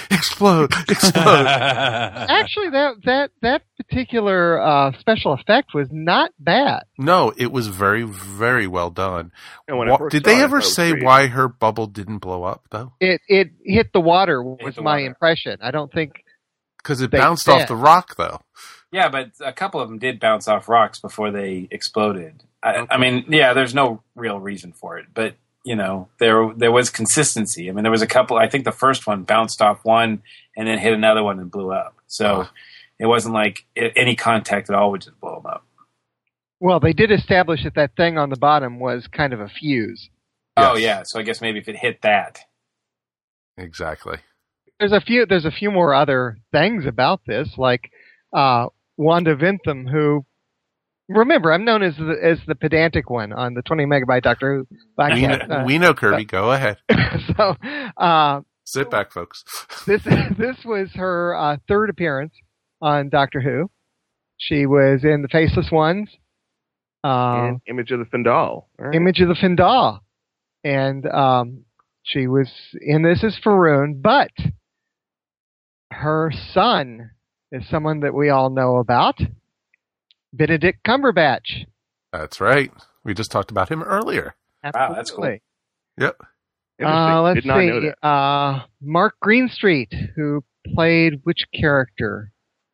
Actually, that particular special effect was not bad. No, it was very, very well done. Did they ever say why her bubble didn't blow up, though? It hit the water was my impression. I don't think... Because it bounced off the rock, though. Yeah, but a couple of them did bounce off rocks before they exploded. I mean, yeah, there's no real reason for it, but there was consistency. I mean, there was a couple. I think the first one bounced off one and then hit another one and blew up. So it wasn't like any contact at all would just blow them up. Well, they did establish that thing on the bottom was kind of a fuse. Yes. Oh yeah, so I guess maybe if it hit that. Exactly. There's a few more other things about this, like Wanda Vintham, who, remember, I'm known as the pedantic one on the 20 Megabyte Doctor Who podcast. We know, Kirby. Go ahead. So, sit back, folks. This was her third appearance on Doctor Who. She was in The Faceless Ones. And Image of the Findal. Right. Image of the Findal. And she was in this as Faroon, but her son is someone that we all know about, Benedict Cumberbatch. That's right. We just talked about him earlier. Absolutely. Wow, that's cool. Yep. Let's Did not see. know that. Mark Greenstreet, who played which character?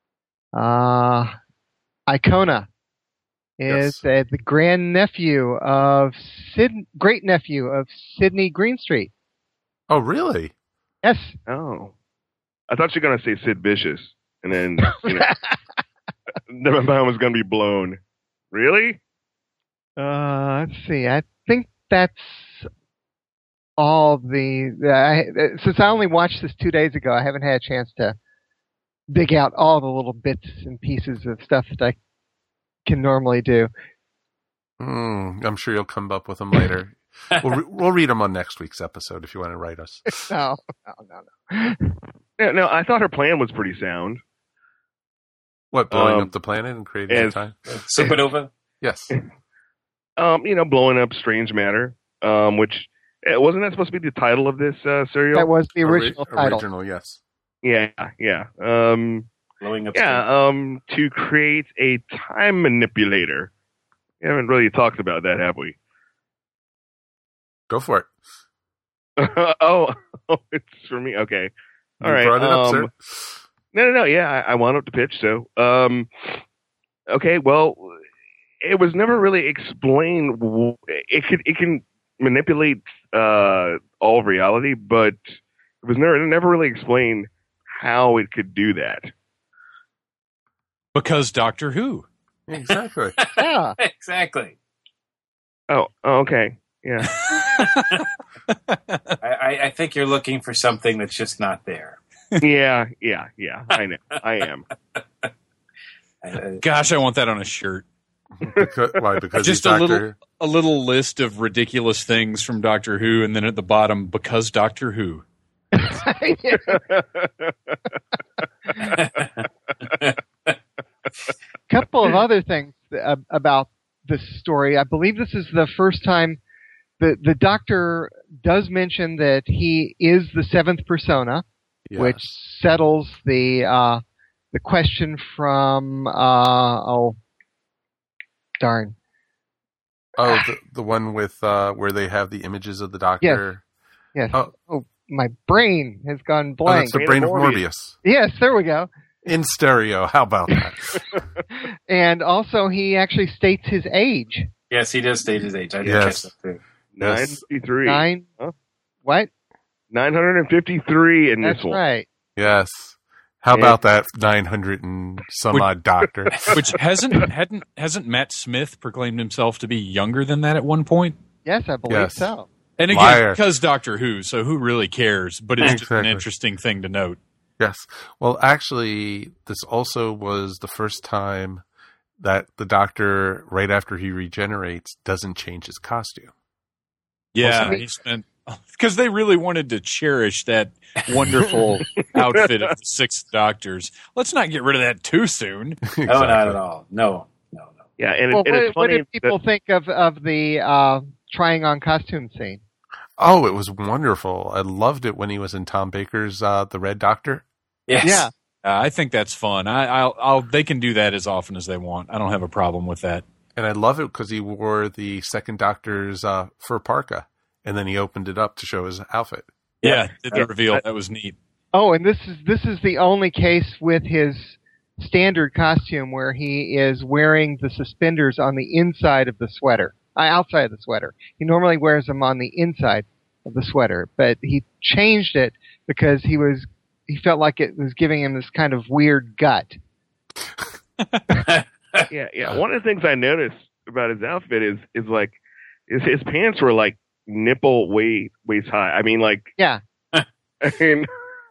Icona is the great nephew of Sidney Greenstreet. Oh, really? Yes. Oh. I thought you were going to say Sid Vicious. and then the bomb was going to be blown. Really? Let's see. I think that's all since I only watched this 2 days ago, I haven't had a chance to dig out all the little bits and pieces of stuff that I can normally do. I'm sure you'll come up with them later. We'll read them on next week's episode if you want to write us. No. No, I thought her plan was pretty sound. What, blowing up the planet and creating a time? Supernova? Yes. Blowing up strange matter, which wasn't that supposed to be the title of this serial? That was the original title. Original, yes. Yeah. Blowing up. To create a time manipulator. We haven't really talked about that, have we? Go for it. Oh, it's for me. Okay. All right. Brought it up, sir. No. Yeah, I wound up to pitch. So, okay. Well, it was never really explained. It can manipulate all of reality, but it was never really explained how it could do that. Because Doctor Who. Exactly. Yeah. Exactly. Oh, okay. Yeah. I think you're looking for something that's just not there. Yeah. I know. I am. Gosh, I want that on a shirt. Why? Because just a little list of ridiculous things from Doctor Who, and then at the bottom, because Doctor Who. Couple of other things about this story. I believe this is the first time the Doctor does mention that he is the seventh persona, Yes. which settles the question from darn. Oh, the one with where they have the images of the Doctor. Yes. Oh, my brain has gone blank. that's the brain of Morbius. Yes, there we go. In stereo. How about that? And also, he actually states his age. Yes, he does state his age. I did Yes. catch that too. 953. What? 953 in That's this one. right. Yes. How about that 900 and some odd Doctor? Which hasn't Matt Smith proclaimed himself to be younger than that at one point? Yes, I believe so. And again, Liar. because Doctor Who, so who really cares? But it's just an Exactly. interesting thing to note. Yes. Well, actually, this also was the first time that the Doctor, right after he regenerates, doesn't change his costume. Yeah, he spent because they really wanted to cherish that wonderful outfit of the Sixth Doctor's. Let's not get rid of that too soon. Exactly. No, not at all. No. Yeah, and, Well, it's what funny did people think of the trying on costume scene? Oh, it was wonderful. I loved it when he was in Tom Baker's The Red Doctor. Yes. Yeah. I think that's fun. They can do that as often as they want. I don't have a problem with that. And I love it because he wore the second Doctor's fur parka, and then he opened it up to show his outfit. Yeah, did the reveal. That was neat. Oh, and this is the only case with his standard costume where he is wearing the suspenders on the inside of the sweater, outside of the sweater. He normally wears them on the inside of the sweater, but he changed it because he felt like it was giving him this kind of weird gut. Yeah. One of the things I noticed about his outfit is his pants were like nipple waist high. I mean, like, yeah. I mean,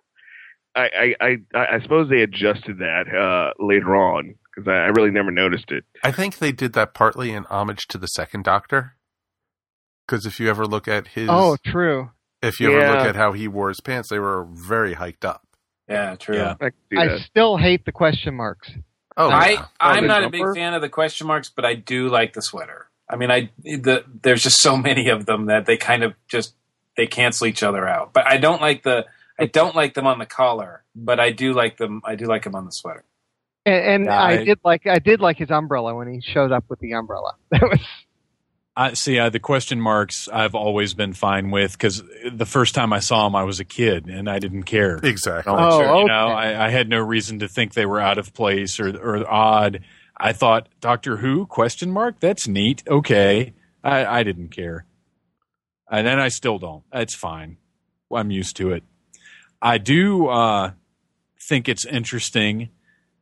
I suppose they adjusted that later on because I really never noticed it. I think they did that partly in homage to the second Doctor. Because if you ever look at his... Oh, true. If you ever look at how he wore his pants, they were very hiked up. Yeah, true. Yeah. I still hate the question marks. Oh, yeah. I'm not a jumper? big fan of the question marks, but I do like the sweater. I mean, there's just so many of them that they kind of they cancel each other out. But I don't like them on the collar, but I do like them. I do like them on the sweater. And I did like his umbrella when he showed up with the umbrella. That was. The question marks I've always been fine with because the first time I saw them, I was a kid and I didn't care. Exactly. Okay. I had no reason to think they were out of place or odd. I thought Doctor Who question mark? That's neat. Okay, I didn't care, and then I still don't. It's fine. I'm used to it. I do think it's interesting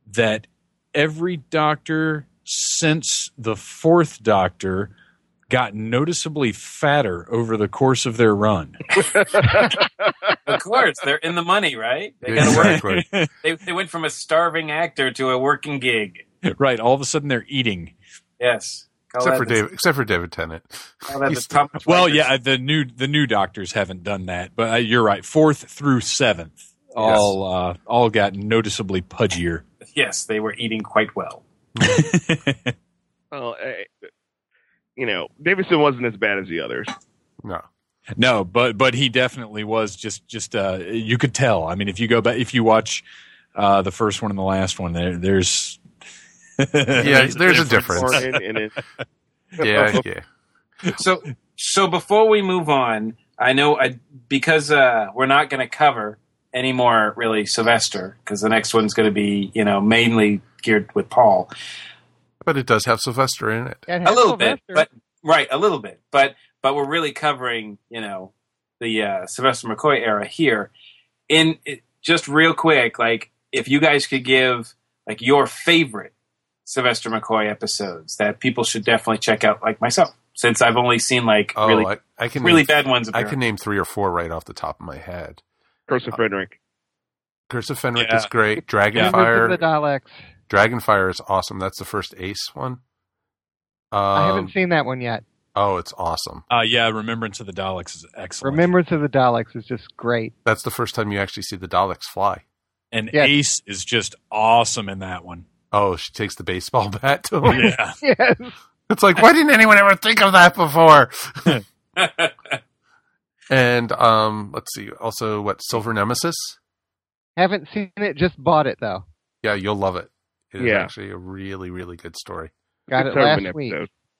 that every Doctor since the fourth Doctor got noticeably fatter over the course of their run. Of course, they're in the money, right? They got to work. They went from a starving actor to a working gig. Right. All of a sudden, they're eating. Yes. Except for David Tennant. Well, yeah, the new Doctors haven't done that, but you're right. 4th through 7th, all got noticeably pudgier. Yes, they were eating quite well. Well, Davidson wasn't as bad as the others. No, but he definitely was just you could tell. I mean, if you go back, if you watch the first one and the last one, there's there's a difference. Yeah. So before we move on, I know because we're not going to cover any more really Sylvester, because the next one's going to be mainly geared with Paul. But it does have Sylvester in it. A little bit, but a little bit. But we're really covering, the Sylvester McCoy era here. Just real quick, like if you guys could give like your favorite Sylvester McCoy episodes that people should definitely check out, like myself, since I've only seen really bad ones. I can name 3 or 4 right off the top of my head. Curse of Fenric. Curse of Fenric is great. Dragonfire. The Daleks. Dragonfire is awesome. That's the first Ace one. I haven't seen that one yet. Oh, it's awesome. Remembrance of the Daleks is excellent. Remembrance of the Daleks is just great. That's the first time you actually see the Daleks fly. And Ace is just awesome in that one. Oh, she takes the baseball bat to him? Yeah. Yes. It's like, why didn't anyone ever think of that before? And let's see. Also, Silver Nemesis? Haven't seen it, just bought it, though. Yeah, you'll love it. It is actually a really, really good story. Got it last week.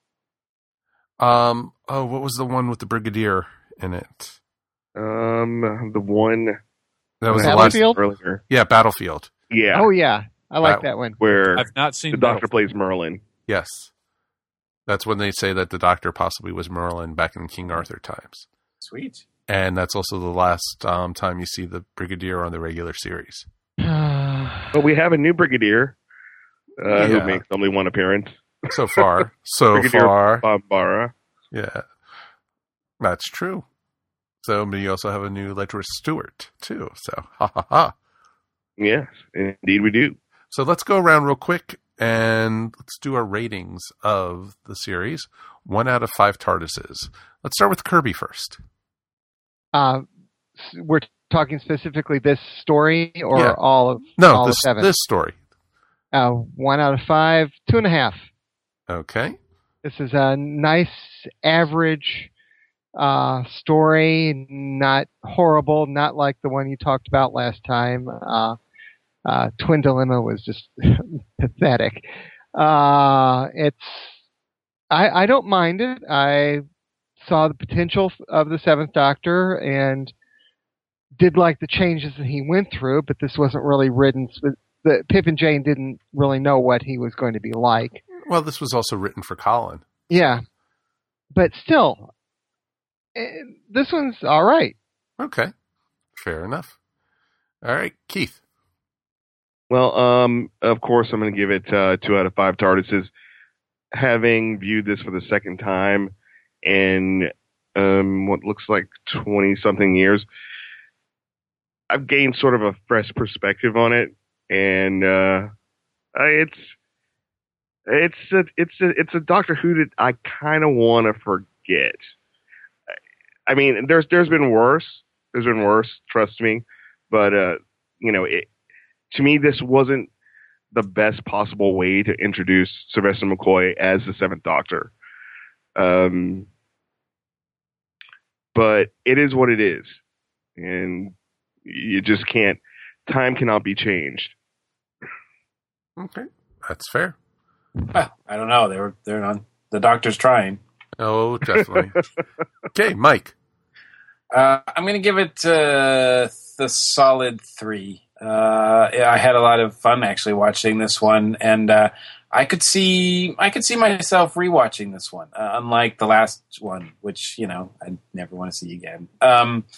What was the one with the Brigadier in it? The one that was Battlefield? Earlier. Yeah, Battlefield. Yeah. Oh yeah, I like that one. Where I've not seen the Doctor plays Merlin. Yes, that's when they say that the Doctor possibly was Merlin back in King Arthur times. Sweet. And that's also the last time you see the Brigadier on the regular series. But we have a new Brigadier who makes only one appearance. So far. Bambara. Yeah. That's true. So, but you also have a new Ledra Stewart, too. So, ha ha ha. Yes, indeed we do. So let's go around real quick and let's do our ratings of the series. 1 out of 5 TARDISes. Let's start with Kirby first. We're talking specifically this story or all of all 7? This story. 1 out of 5, 2.5. Okay. This is a nice, average story, not horrible, not like the one you talked about last time. Twin Dilemma was just pathetic. I don't mind it. I saw the potential of the 7th Doctor and did like the changes that he went through, but this wasn't really written. Pip and Jane didn't really know what he was going to be like. Well, this was also written for Colin. Yeah. But still, this one's all right. Okay. Fair enough. All right, Keith. Well, of course, I'm going to give it 2 out of 5 TARDISes. Having viewed this for the second time in what looks like 20-something years, I've gained sort of a fresh perspective on it, and it's a Doctor Who that I kind of want to forget. I mean, there's been worse. There's been worse, trust me. But to me, this wasn't the best possible way to introduce Sylvester McCoy as the 7th Doctor. But it is what it is, and you just can't. Time cannot be changed. Okay, that's fair. Well, I don't know. They're on. The Doctor's trying. Oh, definitely. Okay, Mike. I'm going to give it the solid 3. I had a lot of fun actually watching this one, and I could see myself rewatching this one, unlike the last one, which I never want to see again.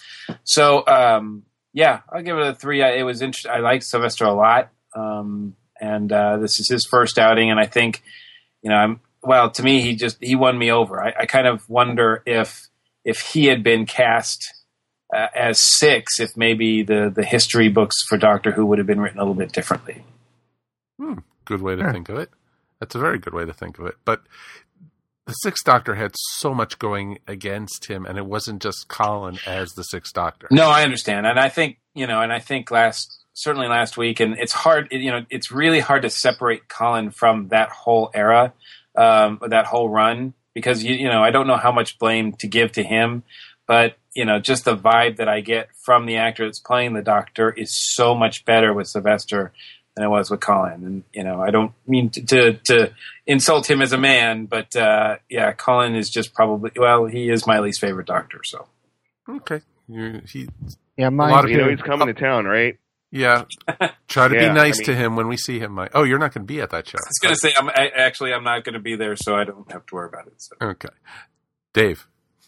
Yeah, I'll give it a 3. It was interesting. I liked Sylvester a lot, and this is his first outing. And I think, to me, he won me over. I kind of wonder if he had been cast as Six, if maybe the history books for Doctor Who would have been written a little bit differently. Good way to think of it. That's a very good way to think of it. But the Sixth Doctor had so much going against him, and it wasn't just Colin as the Sixth Doctor. No, I understand. And I think, certainly last week, and it's hard, it's really hard to separate Colin from that whole era, that whole run, because, I don't know how much blame to give to him, but, just the vibe that I get from the actor that's playing the Doctor is so much better with Sylvester than it was with Colin. And, I don't mean to insult him as a man, but, Colin is just probably, he is my least favorite Doctor, so. Okay. he's coming to town, right? Yeah. Try to be nice to him when we see him, Mike. Oh, you're not going to be at that show. I was going to say, I'm not going to be there, so I don't have to worry about it. So. Okay. Dave.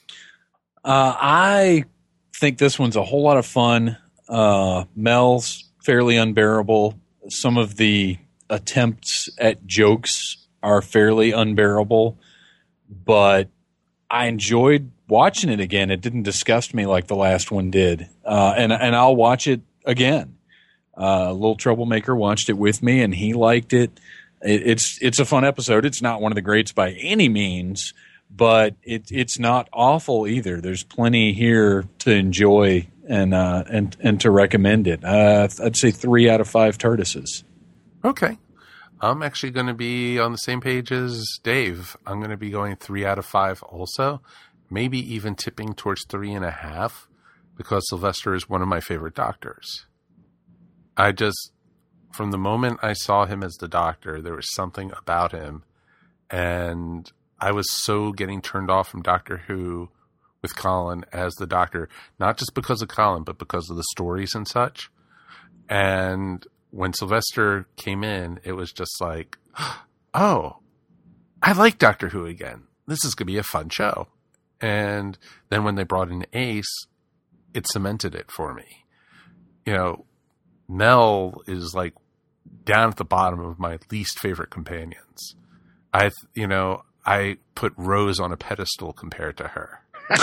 I think this one's a whole lot of fun. Mel's fairly unbearable. Some of the attempts at jokes are fairly unbearable, but I enjoyed watching it again. It didn't disgust me like the last one did. And I'll watch it again. Little Troublemaker watched it with me, and he liked it. It's a fun episode. It's not one of the greats by any means, but it's not awful either. There's plenty here to enjoy and to recommend it. I'd say 3 out of 5 TARDISes. Okay. I'm actually going to be on the same page as Dave. I'm going to be going 3 out of 5 also, maybe even tipping towards 3.5, because Sylvester is one of my favorite Doctors. From the moment I saw him as the Doctor, there was something about him, and I was so getting turned off from Doctor Who with Colin as the Doctor, not just because of Colin, but because of the stories and such. And when Sylvester came in, it was just like, oh, I like Doctor Who again. This is going to be a fun show. And then when they brought in Ace, it cemented it for me. Mel is like down at the bottom of my least favorite companions. I put Rose on a pedestal compared to her.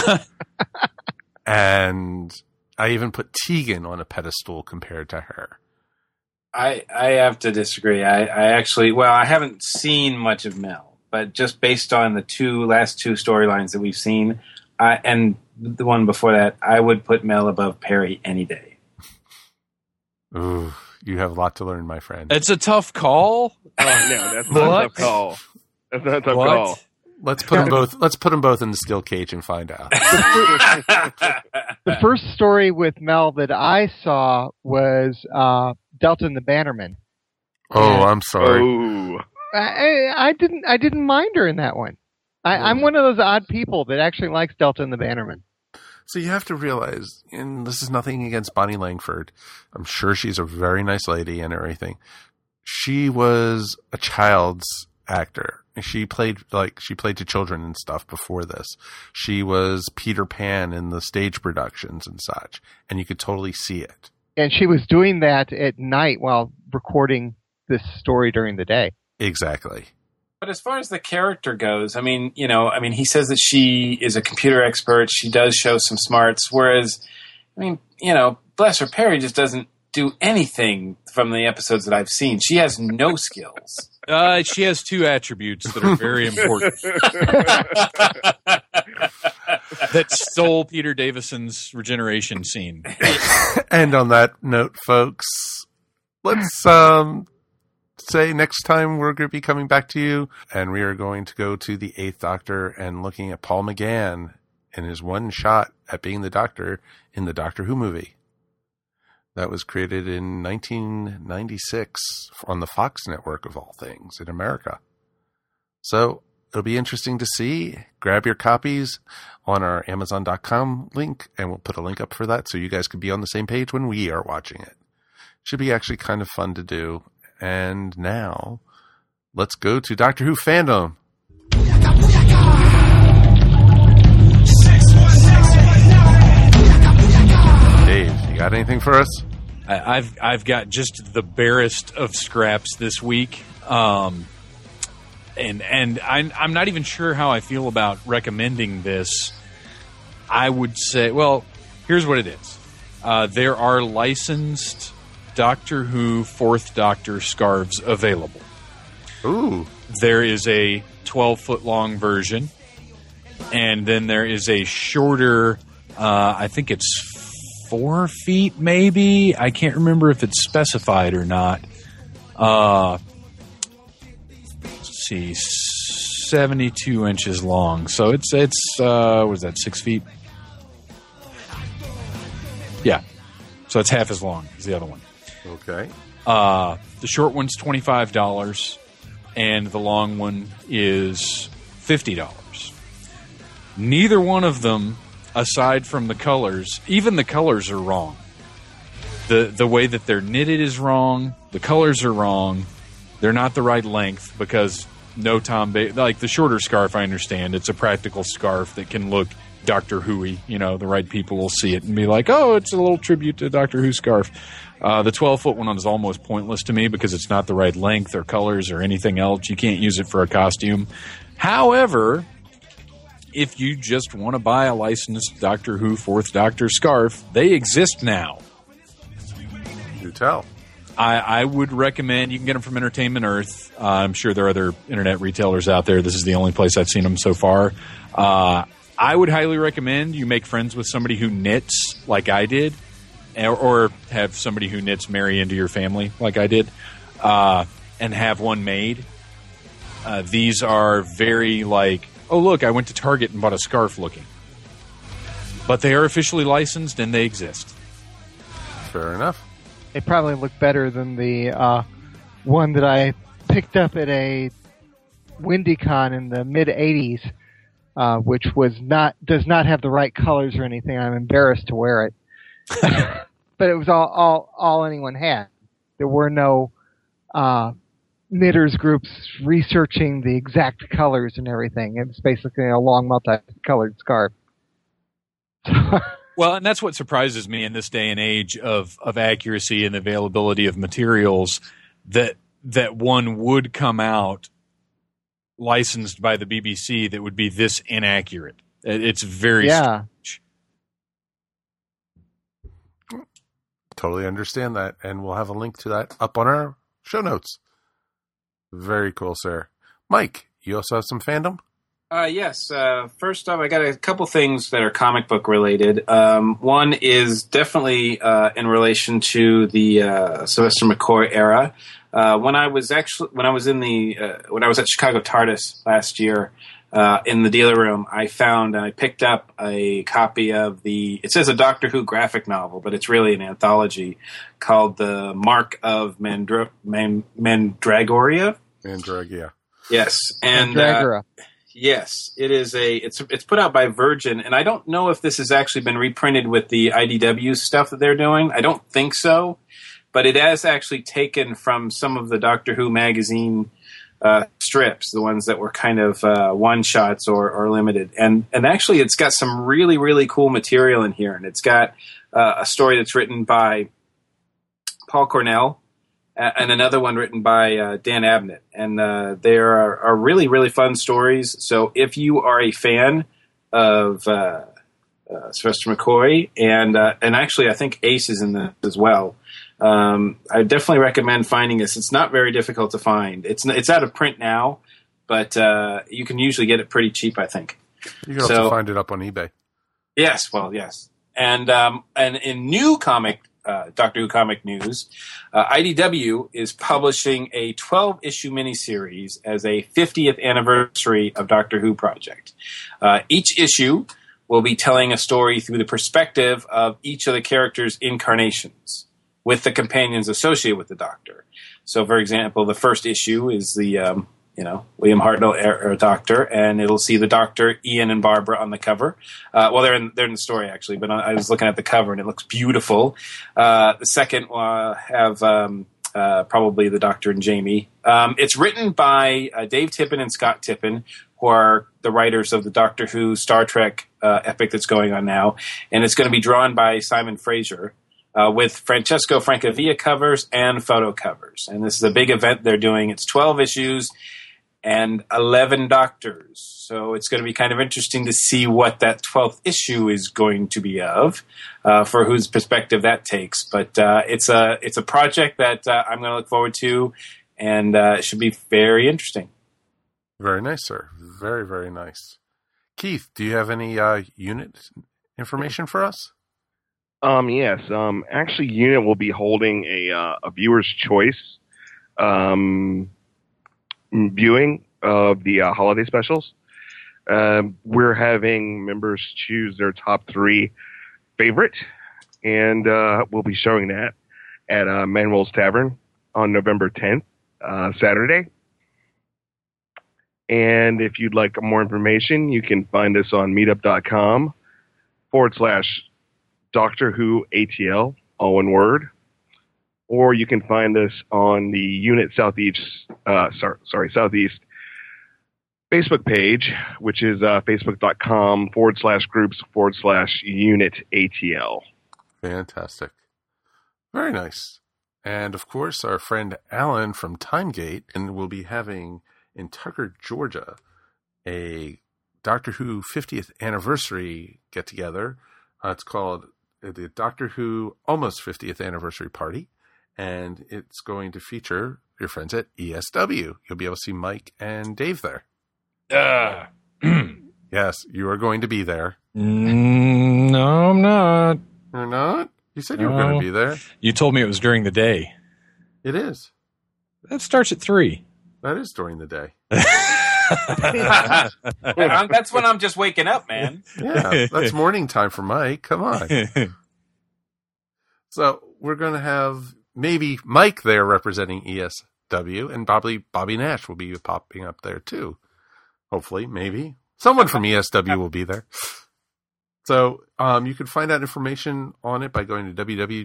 And I even put Tegan on a pedestal compared to her. I have to disagree. I haven't seen much of Mel, but just based on the last two storylines that we've seen, and the one before that, I would put Mel above Perry any day. Ooh, you have a lot to learn, my friend. It's a tough call. Oh, no, that's not a tough call. That's not a tough call. Let's put them both. Let's put them both in the steel cage and find out. The first story with Mel that I saw was Delta and the Bannerman. Oh, I'm sorry. Ooh. I didn't mind her in that one. I'm one of those odd people that actually likes Delta and the Bannerman. So you have to realize, and this is nothing against Bonnie Langford. I'm sure she's a very nice lady and everything. She was a child's actor. She played to children and stuff before this. She was Peter Pan in the stage productions and such, and you could totally see it. And she was doing that at night while recording this story during the day. Exactly. But as far as the character goes, he says that she is a computer expert. She does show some smarts, whereas, bless her, Perry just doesn't do anything from the episodes that I've seen. She has no skills. She has 2 attributes that are very important. That stole Peter Davison's regeneration scene. And on that note, folks, let's say next time we're going to be coming back to you, and we are going to go to the 8th Doctor and looking at Paul McGann and his one shot at being the Doctor in the Doctor Who movie. That was created in 1996 on the Fox network, of all things, in America. So it'll be interesting to see. Grab your copies on our Amazon.com link, and we'll put a link up for that so you guys can be on the same page when we are watching it. Should be actually kind of fun to do. And now, let's go to Doctor Who fandom. Dave, you got anything for us? I've got just the barest of scraps this week, and I'm not even sure how I feel about recommending this. I would say, well, here's what it is. There are licensed Doctor Who Fourth Doctor scarves available. Ooh. There is a 12-foot long version, and then there is a shorter, I think it's 4 feet maybe. I can't remember if it's specified or not. Let's see, 72 inches long. So it's what is that, 6 feet? Yeah. So it's half as long as the other one. Okay. The short one's $25, and the long one is $50. Neither one of them, aside from the colors, even the colors are wrong. The way that they're knitted is wrong. The colors are wrong. They're not the right length because no Tom like the shorter scarf, I understand. It's a practical scarf that can look Doctor Who-y. You know, the right people will see it and be like, oh, it's a little tribute to Doctor Who scarf. The 12-foot one is almost pointless to me because it's not the right length or colors or anything else. You can't use it for a costume. However, if you just want to buy a licensed Doctor Who Fourth Doctor scarf, they exist now. Do tell. I would recommend, you can get them from Entertainment Earth. I'm sure there are other internet retailers out there. This is the only place I've seen them so far. I would highly recommend you make friends with somebody who knits like I did, or have somebody who knits marry into your family like I did, and have one made. These are very like, oh, look, I went to Target and bought a scarf looking. But they are officially licensed and they exist. Fair enough. They probably look better than the one that I picked up at a WindyCon in the mid-'80s, which does not have the right colors or anything. I'm embarrassed to wear it. But it was all anyone had. There were no knitters groups researching the exact colors and everything. It was basically a long multicolored scarf. Well, and that's what surprises me in this day and age of accuracy and availability of materials, that one would come out licensed by the BBC that would be this inaccurate. It's very strange. Totally understand that, and we'll have a link to that up on our show notes. Very cool, sir. Mike, you also have some fandom? Yes. First off, I got a couple things that are comic book related. One is definitely in relation to the Sylvester McCoy era. When I was at Chicago TARDIS last year, in the dealer room, I picked up a copy of it says a Doctor Who graphic novel, but it's really an anthology called The Mark of Mandragoria. Mandragoria. Yes. And, yes, it is it's put out by Virgin, and I don't know if this has actually been reprinted with the IDW stuff that they're doing. I don't think so, but it has actually taken from some of the Doctor Who magazine strips, the ones that were kind of one-shots or limited. And actually it's got some really, really cool material in here, and it's got a story that's written by Paul Cornell, and another one written by Dan Abnett. And they are really, really fun stories. So if you are a fan of Sylvester McCoy, and actually I think Ace is in this as well, I definitely recommend finding this. It's not very difficult to find. It's out of print now, but you can usually get it pretty cheap, I think. You can also find it up on eBay. Yes, well, yes. And in new Doctor Who comic news, IDW is publishing a 12-issue miniseries as a 50th anniversary of Doctor Who project. Each issue will be telling a story through the perspective of each of the characters' incarnations, with the companions associated with the Doctor. So, for example, the first issue is the William Hartnell era Doctor, and it'll see the Doctor, Ian, and Barbara on the cover. Well, they're in the story actually, but I was looking at the cover and it looks beautiful. The second will have probably the Doctor and Jamie. It's written by Dave Tippin and Scott Tippin, who are the writers of the Doctor Who Star Trek epic that's going on now, and it's going to be drawn by Simon Fraser. with Francesco Francavilla covers and photo covers. And this is a big event they're doing. It's 12 issues and 11 doctors. So it's going to be kind of interesting to see what that 12th issue is going to be of, for whose perspective that takes. But it's a project that I'm going to look forward to, and it should be very interesting. Very nice, sir. Very, very nice. Keith, do you have any unit information for us? Yes. Actually, Unit will be holding a viewer's choice viewing of the holiday specials. We're having members choose their top 3 favorite, and we'll be showing that at Manuel's Tavern on November 10th, Saturday. And if you'd like more information, you can find us on meetup.com/Doctor Who ATL, all one word. Or you can find us on the Unit Southeast Southeast Facebook page, which is facebook.com/groups/Unit ATL. Fantastic. Very nice. And of course, our friend Alan from Timegate and will be having in Tucker, Georgia, a Doctor Who 50th anniversary get together. It's called the Doctor Who Almost 50th Anniversary Party. And it's going to feature your friends at ESW. You'll be able to see Mike and Dave there. Yes, you are going to be there. No, I'm not. You're not? You said you were going to be there. You told me it was during the day. It is. That starts at 3. That is during the day. That's when I'm just waking up, man. Yeah, that's morning time for Mike. Come on. So we're going to have maybe Mike there representing ESW, and probably Bobby Nash will be popping up there too. Hopefully, maybe. Someone from ESW will be there. So you can find out information on it by going to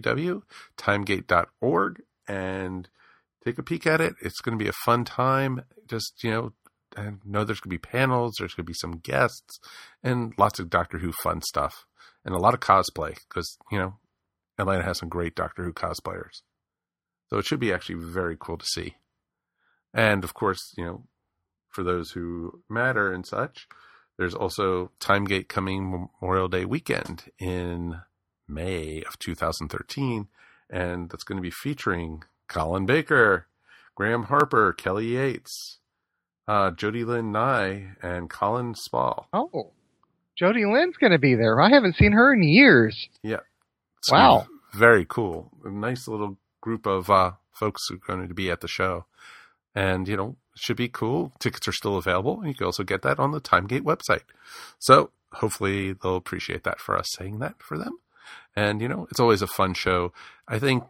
www.timegate.org and take a peek at it. It's going to be a fun time. Just, I know there's going to be panels, there's going to be some guests, and lots of Doctor Who fun stuff. And a lot of cosplay, because, Atlanta has some great Doctor Who cosplayers. So it should be actually very cool to see. And, of course, for those who matter and such, there's also Timegate coming Memorial Day weekend in May of 2013. And that's going to be featuring Colin Baker, Graham Harper, Kelly Yates, Jody Lynn Nye, and Colin Spall. Oh, Jody Lynn's going to be there. I haven't seen her in years. Yeah. Wow. Very cool. A nice little group of folks who are going to be at the show. And, it should be cool. Tickets are still available. And you can also get that on the Timegate website. So hopefully they'll appreciate that for us saying that for them. And, it's always a fun show. I think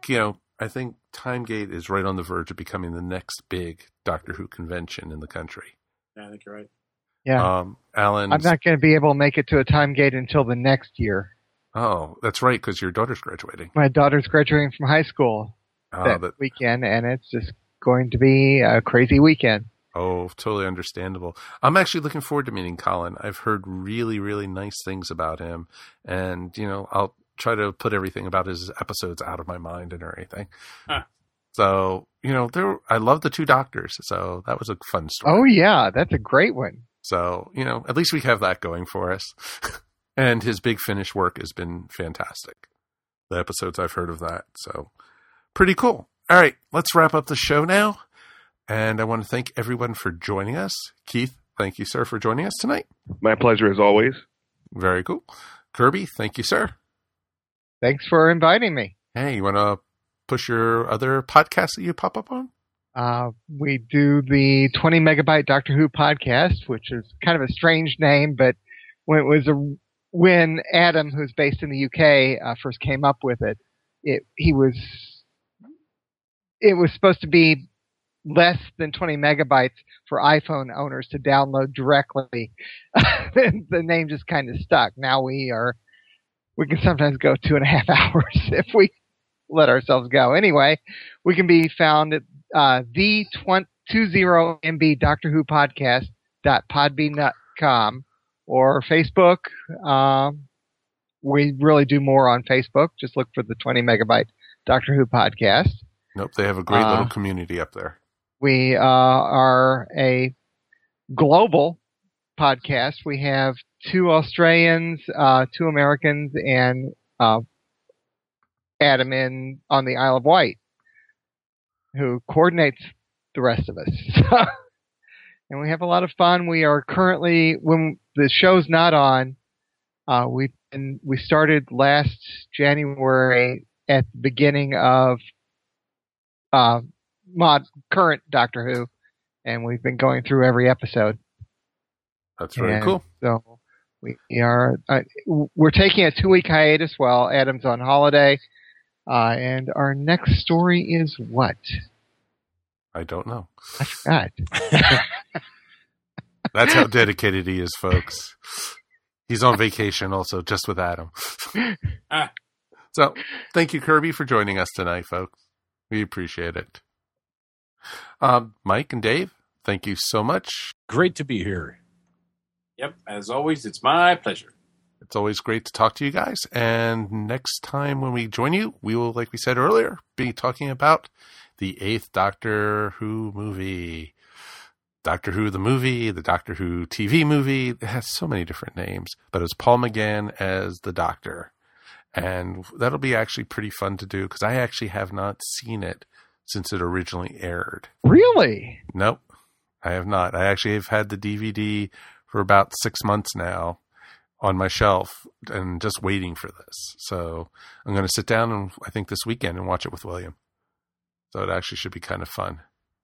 Timegate is right on the verge of becoming the next big Doctor Who convention in the country. Yeah, I think you're right. Yeah. Alan, I'm not going to be able to make it to a Timegate until the next year. Oh, that's right, because your daughter's graduating. My daughter's graduating from high school that weekend, and it's just going to be a crazy weekend. Oh, totally understandable. I'm actually looking forward to meeting Colin. I've heard really, really nice things about him, and, I'll try to put everything about his episodes out of my mind and everything. Huh. So, I love the 2 doctors, so that was a fun story. Oh, yeah, that's a great one. So, at least we have that going for us. And his Big Finish work has been fantastic. The episodes I've heard of that, so pretty cool. All right, let's wrap up the show now. And I want to thank everyone for joining us. Keith, thank you, sir, for joining us tonight. My pleasure as always. Very cool. Kirby, thank you, sir. Thanks for inviting me. Hey, you want to push your other podcasts that you pop up on? We do the 20 Megabyte Doctor Who podcast, which is kind of a strange name, but when Adam, who's based in the UK, first came up with it, it was supposed to be less than 20 megabytes for iPhone owners to download directly. The name just kind of stuck. Now we can sometimes go 2.5 hours if we let ourselves go. Anyway, we can be found at the 20MB Doctor Who podcast.podbean.com or Facebook, we really do more on Facebook. Just look for the 20 Megabyte Doctor Who podcast. Nope, they have a great little community up there. We are a global podcast. We have 2 Australians, 2 Americans, and Adam on the Isle of Wight, who coordinates the rest of us. And we have a lot of fun. We are currently, when the show's not on, we started last January at the beginning of current Doctor Who, and we've been going through every episode. That's very cool. So we're taking a 2-week hiatus while Adam's on holiday, and our next story is what? I don't know. I forgot. That's how dedicated he is, folks. He's on vacation also, just with Adam. So, thank you, Kirby, for joining us tonight, folks. We appreciate it. Mike and Dave, thank you so much. Great to be here. Yep, as always, it's my pleasure. It's always great to talk to you guys. And next time when we join you, we will, like we said earlier, be talking about the 8th Doctor Who movie. Doctor Who the movie, the Doctor Who TV movie. It has so many different names, but it's Paul McGann as the Doctor. And that'll be actually pretty fun to do because I actually have not seen it since it originally aired. Really? Nope, I have not. I actually have had the DVD for about 6 months now on my shelf and just waiting for this. So I'm going to sit down and I think this weekend and watch it with William. So it actually should be kind of fun.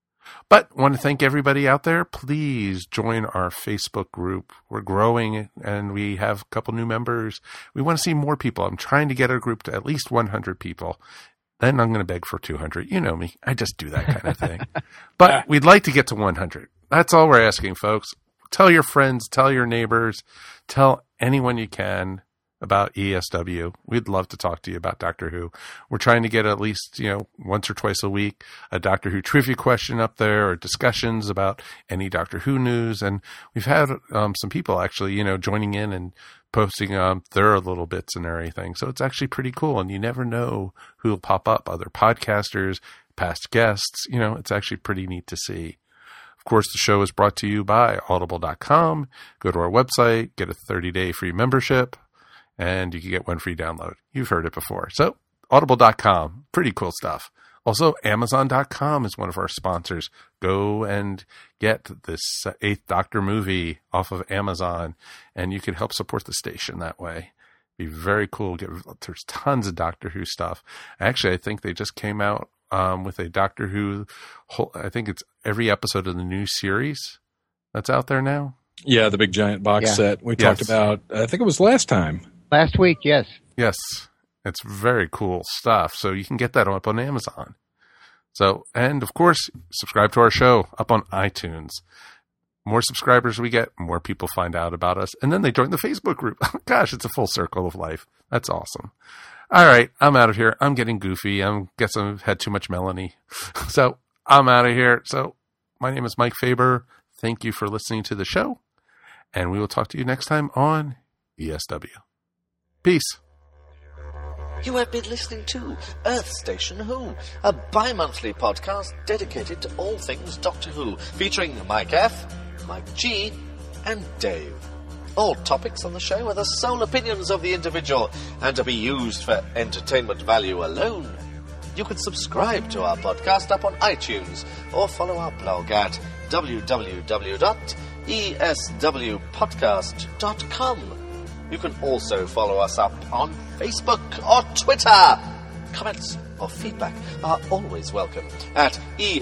But I want to thank everybody out there. Please join our Facebook group. We're growing and we have a couple new members. We want to see more people. I'm trying to get our group to at least 100 people. Then I'm going to beg for 200. You know me. I just do that kind of thing. But we'd like to get to 100. That's all we're asking, folks. Tell your friends, tell your neighbors, tell anyone you can about ESW. We'd love to talk to you about Doctor Who. We're trying to get at least, once or twice a week, a Doctor Who trivia question up there or discussions about any Doctor Who news. And we've had some people actually, joining in and posting their little bits and everything. So it's actually pretty cool. And you never know who will pop up, other podcasters, past guests. It's actually pretty neat to see. Of course, the show is brought to you by Audible.com. Go to our website, get a 30-day free membership. And you can get one free download. You've heard it before. So, Audible.com, pretty cool stuff. Also, Amazon.com is one of our sponsors. Go and get this 8th Doctor movie off of Amazon, and you can help support the station that way. Be very cool. There's tons of Doctor Who stuff. Actually, I think they just came out with a Doctor Who, I think it's every episode of the new series that's out there now. Yeah, the big giant box set we talked about, I think it was last time. Last week, yes. Yes. It's very cool stuff. So you can get that up on Amazon. So, and of course, subscribe to our show up on iTunes. More subscribers we get, more people find out about us. And then they join the Facebook group. Gosh, it's a full circle of life. That's awesome. All right, I'm out of here. I'm getting goofy. I guess I've had too much Melanie. So I'm out of here. So my name is Mike Faber. Thank you for listening to the show. And we will talk to you next time on ESW. Peace. You have been listening to Earth Station Who, a bi-monthly podcast dedicated to all things Doctor Who, featuring Mike F, Mike G, and Dave. All topics on the show are the sole opinions of the individual and to be used for entertainment value alone. You can subscribe to our podcast up on iTunes or follow our blog at www.eswpodcast.com. You can also follow us up on Facebook or Twitter. Comments or feedback are always welcome at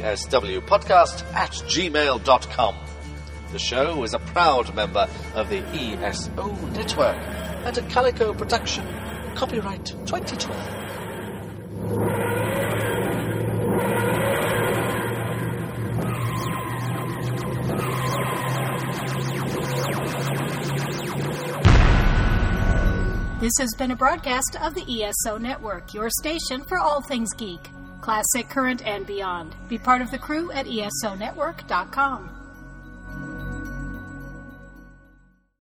eswpodcast@gmail.com. The show is a proud member of the ESO Network and a Calico production. Copyright 2012. This has been a broadcast of the ESO Network, your station for all things geek, classic, current, and beyond. Be part of the crew at ESONetwork.com.